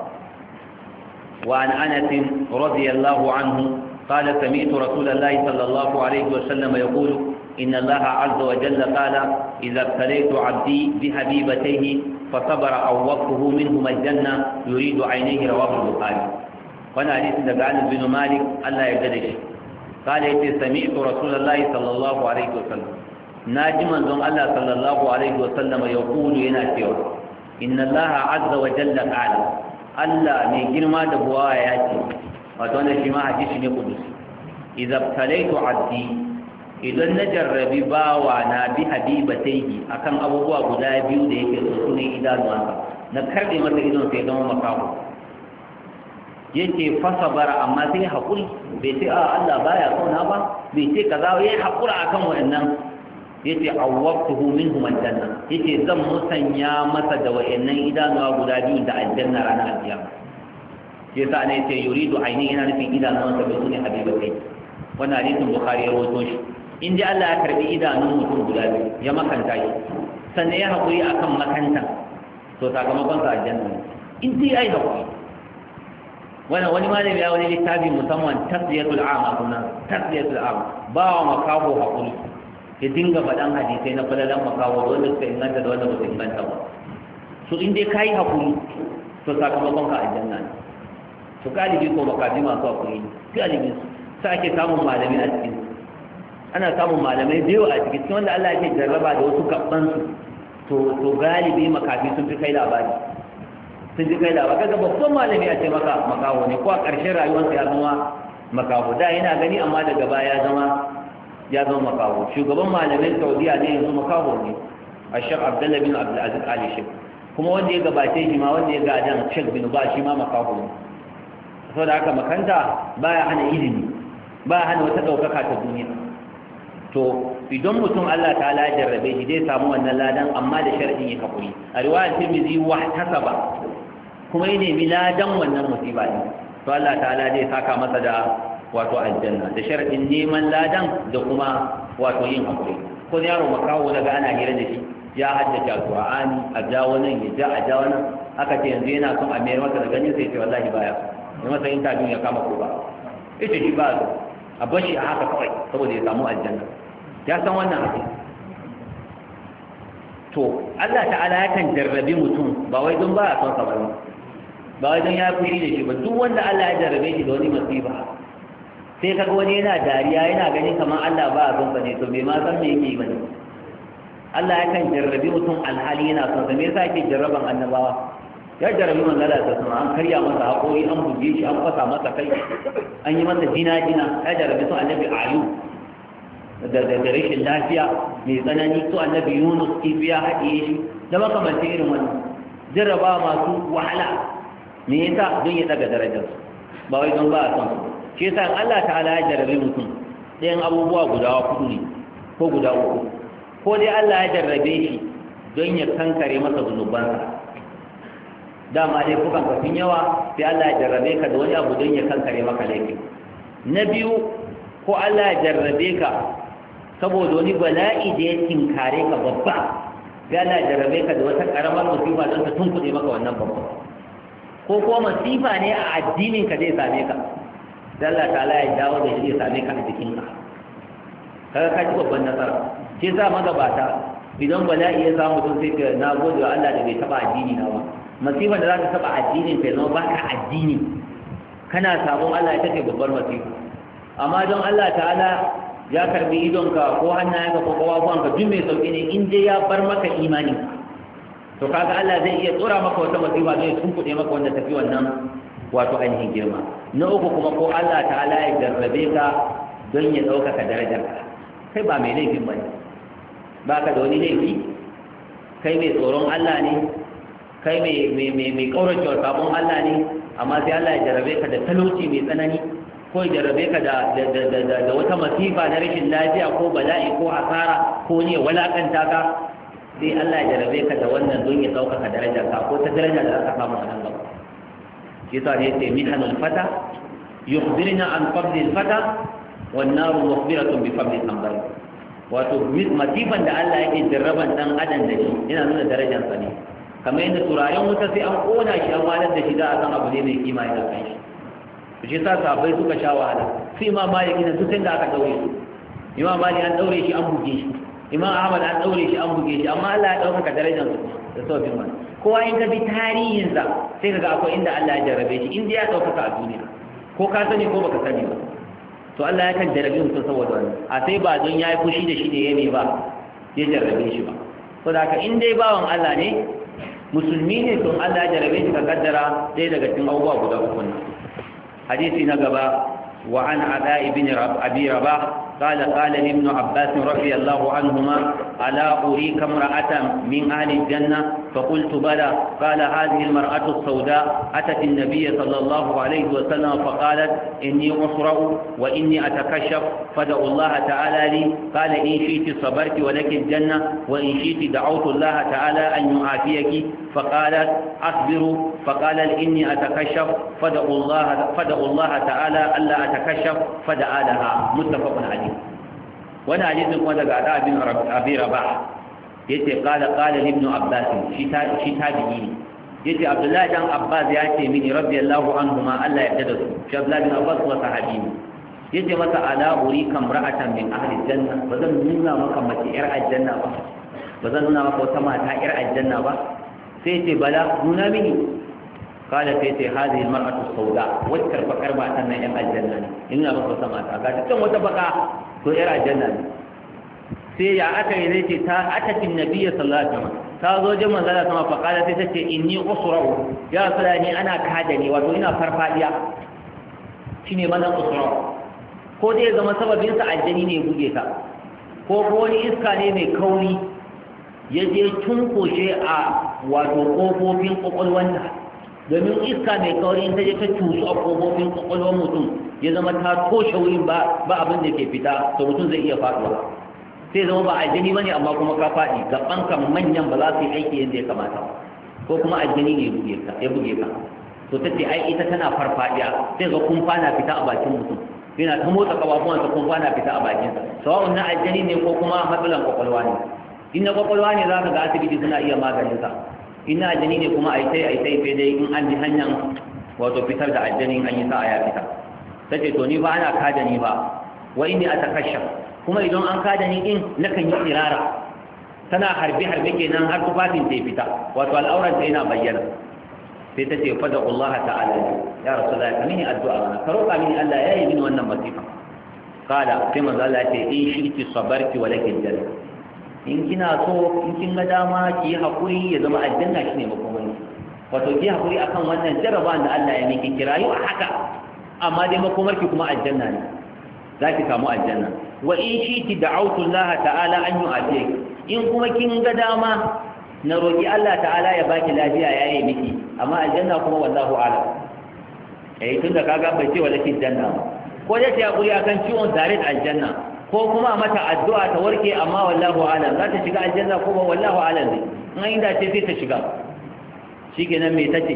S1: وعن أنس رضي الله عنه قال سمعت رسول الله صلى الله عليه وسلم يقول إن الله عز وجل قال إذا ابتليت عبدي بحبيبتيه فصبر عوضته منهما الجنة يريد عينيه رواه البخاري وانا حديث دقان بن مالك الله يجدش قال يتي سمعت رسول الله صلى الله عليه وسلم ناجما ذن الله صلى الله عليه وسلم يقول يناتيه إن الله عز وجل قال Allah mai girma da buwa ya ce wato wannan shi ma hadisi ne kudusi idza talaitu abdi idan na jarrabi bawa na bi habibatayhi akan abubuwa guda biyu da yake so sune idanuwansa na karbe masa idon sai zama makaho yake fasabara amma sai hakuri bai ce a Allah baya kauna ba bai ce kaza yayi hakura akan wannan yace awwaqtuhu minhum aljanna yace zan musanya masa da wayannan idanuwa guda biyu da aljanna ranar alkiyama sai sa ne yace yuridu aini ina nufin idanuwan sa bai sune habibatai wannan hadisin bukhari ya rawaito shi in dai Allah ya karbi idanun mutum guda biyu ya makanta shi sannan ya hakuri akan makanta to sakamakon sa aljanna in dai ai hakuri wannan wani malami ya wani littafi musamman tasliyatul a'ma sunan tasliyatul a'ma ba wa makaho hakuri ya dinga faɗan hadisai na falalan makawo da wanda suka inganta da wanda ba su inganta ba so in dai ka yi haƙuri to sakamakon ka aljanna ne to galibi ko makafi masu hakuri galibi sai ake samun malami a cikin ana samun malamai da yawa a cikin wanda Allah ya ce jarraba da wasu kabban su to to galibi makafi sun fi kai labari sun fi kai labari kaga babban malami a ce maka makaho ne ko a ƙarshen rayuwarsa ya zama makaho da yana gani amma daga baya ya zama ya zama makaho shugaban malamin Saudiya ne yanzu makaho ne Ashar Abdullah bin Abdul Aziz Ali Sheikh kuma wanda ya gabace shi ma wanda ya gadan Sheikh bin Ba shi ma makaho ne saboda haka makanta baya hana ilimi baya hana wata daukaka ta duniya to idan mutum Allah ta'ala ya jarrabe shi zai samu wannan ladan amma da sharadin ya hakuri a riwayar Tirmidhi wa tasaba kuma ya nemi ladan wannan musiba din to Allah ta'ala zai saka masa da wato aljanna da sharadin neman ladan da kuma wato yin hakuri ko yaro makawo daga ana hira da shi ya haddace alqur'ani a jawo nan ya ja a jawo nan aka ce yanzu yana son a mayar masa da ganin sai ce wallahi baya ne masa interview ya kama ko ba ita shi ba a bashi a haka kawai saboda ya samu aljanna ya san wannan hadisi to Allah ta'ala yakan jarrabe mutum ba wai don ba a son sa ba ba wai don ya fushi da shi ba duk wanda Allah ya jarrabe shi da wani masifa sai kaga wani yana dariya yana ganin kamar Allah ba a son sa ne to bai ma san me yake bane Allah yakan jarrabe mutum alhali yana son sa me yasa yake jarraban annabawa ya jarrabi manzo Allah ta sama an karya masa hakori an buge shi an fasa masa kai an yi masa jina jina ya jarrabi su annabi Ayub da da rashin lafiya mai tsanani su annabi Yunus kifi ya haɗiye shi da makamantan irin wannan jarraba masu wahala me yasa don ya daga darajar ba wai don ba a son su shi yasa Allah ta'ala ya jarrabe mutum ɗayan abubuwa guda huɗu ne ko guda uku ko dai Allah ya jarrabe shi don ya kankare masa zunubansa dama dai kukan kafin yawa sai Allah ya jarrabe ka da wani abu don ya kankare maka laifi na biyu ko Allah ya jarrabe ka saboda wani bala'i da ya tinkare ka babba sai Allah ya jarrabe ka da wata karamar musiba don ta tunkuɗe maka wannan babba ko kuma masifa ne a addinin ka zai same ka sai Allah ta'ala ya dawo da shi ya same ka a jikinka kaga ka ji babban nasara sai sa magabata idan bala'i ya samu mutum sai ka na gode wa Allah da bai taba addini na ba masifar da za ta taba addinin ka zama baka addini kana sabon Allah ya take babbar masifa amma don Allah ta'ala ya karbi idonka ko hannayenka ko kawafuwanka duk mai sauki ne in dai ya bar maka imani to kaga Allah zai iya tsora maka wata masifa zai tunkuɗe maka wanda tafi wannan wato ainihin girma na uku kuma ko Allah ta'ala ya jarrabe ka don ya ɗaukaka darajarka kai ba mai laifin ba ne ba ka da wani laifi kai mai tsoron Allah ne kai mai ƙauracewa sabon Allah ne amma sai Allah ya jarrabe ka da talauci mai tsanani ko ya jarrabe ka da wata masifa na rashin lafiya ko bala'i ko asara ko ne walakanta ka sai Allah ya jarrabe ka da wannan don ya ɗaukaka darajarka ko ta daraja da aka samu a nan gaba shi sa ne sai mihanul fata yukhbirna an fadlil fata wan naru mukhbiratun bi fadlil amdal wato masifan da Allah yake jarraban dan adam da shi yana nuna darajar sa ne kamar yadda turaren wuta sai an kona shi an walar da shi za a san abu ne mai kima da kan shi to shi sa sahabbai suka sha wahala sai imam malik ne duk da aka daure su imam malik an daure shi an buge shi imam ahmad an daure shi an buge shi amma Allah ya dauka darajar su da sauƙin wani kowa in ka bi tarihin sa sai kaga akwai inda Allah ya jarrabe shi inda ya dauka a duniya ko ka sani ko baka sani ba to Allah ya kan jarrabe mutum saboda wannan a sai ba don yayi fushi da shi ne yayi ba ya jarrabe shi ba saboda haka in dai bawan Allah ne musulmi ne to Allah ya jarrabe shi ka kaddara dai daga cikin abubuwa guda uku ne hadisi na gaba wa an ada ibn abi rabah قال قال لابن عباس رضي الله عنهما ألا أريك امرأة من أهل الجنة فقلت بلى قال هذه المرأة السوداء أتت النبي صلى الله عليه وسلم فقالت إني أسرع وإني أتكشف فدعوا الله تعالى لي قال إن شئت صبرت ولك الجنة وإن شئت دعوت الله تعالى أن يعافيك فقالت أصبر فقال إني أتكشف فدعوا الله, فدعوا الله تعالى ألا أتكشف فدعا لها متفق عليه wani hadisin kuma daga ada bin abi rabah yace qala qala ibn abbas shi ta shi tabi'i ne yace abdullahi dan abbas ya ce mini radiyallahu anhuma Allah ya yarda da su shi abdullahi bin abbas wa sahabi yace masa ala uri kamra'atan min ahli janna bazan nuna maka mace yar aljanna ba bazan nuna maka wata mata yar aljanna ba sai yace bala nuna mini kala sai ce hadhihi almar'atu sauda wacce bakar matan nan yan aljanna ne ina ba wata mata ga can wata baka to yar aljanna ne sai ya aka yi zai ce ta atakin nabiyyi sallallahu alaihi wasallam ta zo jin manzala sama fa kala sai ta ce inni usra'u ya sulani ana kada ni wato ina farfadiya shine mana usra'u ko dai zama sababin sa aljani ne buge ta ko ko wani iska ne mai kauri ya je tunkoshe a wato kofofin kokolwanta domin iska mai kauri in ta je ta cusu a kofofin kwakwalwar mutum ya zama ta toshe wurin ba ba abin da ke fita to mutum zai iya faɗuwa sai zama ba aljani bane amma kuma ka faɗi gaban kan manyan ba za su yi aiki yadda ya kamata ko kuma aljani ne ya buge ka ya buge ka to ta ce ai ita tana farfadiya sai ga kumfa na fita a bakin mutum yana ta motsa kafafuwansa kumfa na fita a bakinsa sawa'un na aljani ne ko kuma matsalan kwakwalwa ne in na kwakwalwa ne za ka ga asibiti suna iya maganinsa ina aljani ne kuma a yi sai a yi sai sai dai in an ji hanyar wato fitar da aljani an yi sa'a ya fita ta ce to ni ba ana kada ni ba wa inni a takashaf kuma idan an kada ni din nakan yi tsirara tana harbe harbe kenan har tufafin ta fita wato al'auran ta yana bayyana sai ta ce fada Allah ta'ala ya rasulullahi ka mini addu'a mana ka roƙa mini Allah ya yi mini wannan masifa kala sai manzo Allah ya ce in shirki sabarki wa lakil janna in kina so in kin ga dama ki hakuri ya zama aljanna shine makomai wato ki hakuri akan wannan jarabawan da Allah ya miki kirayu a haka amma dai makomar ki kuma aljanna ne zaki samu aljanna wa in shiti da'awtu Allah ta'ala an yu'afiyaki in kuma kin ga dama na roki Allah ta'ala ya baki lafiya yayi miki amma aljanna kuma wallahu a'lam eh tunda kaga bai ce wala kin janna ko dai ta hakuri akan ciwon zarin aljanna ko kuma mata addu'a ta warke amma wallahu alam za ta shiga aljanna ko ba wallahu alam ne in inda ce sai ta shiga shikenan me tace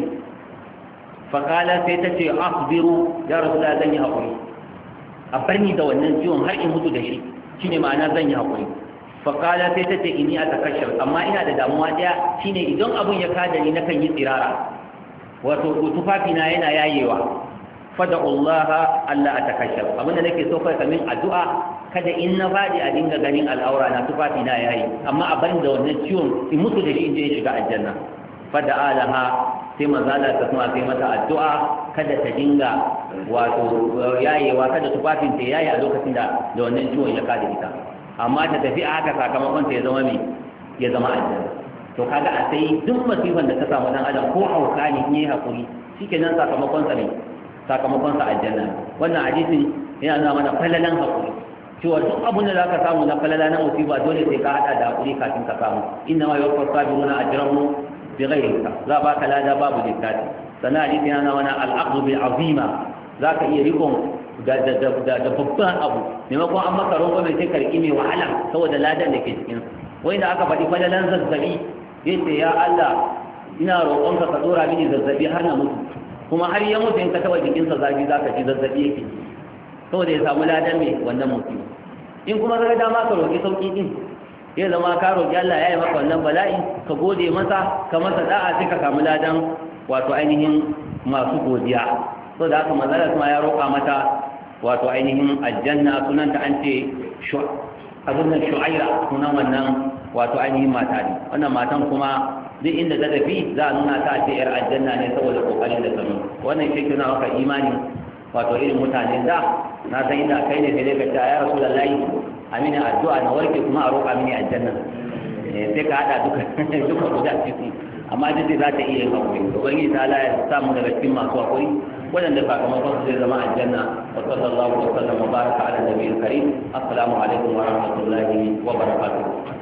S1: fa kala sai tace asbiru ya rasulullah zan yi hakuri a barni da wannan ciwon har in mutu da shi shine ma'ana zan yi hakuri fa kala sai tace inni atakashshar amma ina da damuwa daya shine idan abun ya kada ni nakan yi tsirara wato tufafi na yana yayewa fada Allah Allah atakashshar abinda nake so kai kamin addu'a kada in na faɗi a dinga ganin al'aura na tufafi na yayi amma a bani da wannan ciwon in mutu da shi in je shiga aljanna fada alaha sai mazala ta kuma sai mata addu'a kada ta dinga wato yayewa kada tufafin ta yayi a lokacin da da wannan ciwon ya kada ita amma ta tafi a haka sakamakon ta ya zama me ya zama aljanna to kaga a sai duk masifan da ta samu dan adam ko hauka ne in yi hakuri shikenan sakamakon sa ne sakamakon sa aljanna wannan hadisin yana nuna mana falalan hakuri cewa duk abin da zaka samu na falala na musiba dole sai ka hada da hakuri kafin ka samu inna ma yuwaffas sabiruna ajrahum bighairi hisab za ba ka lada babu littafi sannan hadisi yana nuna mana al-aqdu bil azima zaka iya rikon da da da da babban abu maimakon an maka rongo mai sai karki mai wahala saboda ladan da ke cikin wai da aka faɗi falalan zazzabi yace ya Allah ina roƙonka ka dora mini zazzabi har na mutu kuma har ya mutu in ka taba jikinsa zafi zaka ji zazzabi yake saboda ya samu ladan mai wannan mutum in kuma ka dama ka roƙi sauƙi din ya zama ka roƙi Allah ya yi maka wannan bala'i ka gode masa ka masa da'a sai ka samu ladan wato ainihin masu godiya so da haka manzala kuma ya roƙa mata wato ainihin aljanna sunanta an ce abin nan shu'aira sunan wannan wato ainihin mata ne wannan matan kuma duk inda ta tafi za a nuna ta ce yar aljanna ne saboda kokarin da ta nuna wannan shi ke nuna maka imani wato irin mutane da na san inda kai ne sai ka ta ya rasulullahi amina addu'a na warke kuma a roƙa mini aljanna sai ka hada duka duka guda ciki amma duk za ta iya yin hakuri ubangiji ta Allah ya samu daga cikin masu hakuri wadanda sakamakon su zai zama aljanna wa sallallahu wa sallam wa baraka ala nabiyil karim assalamu alaikum wa rahmatullahi wa barakatuh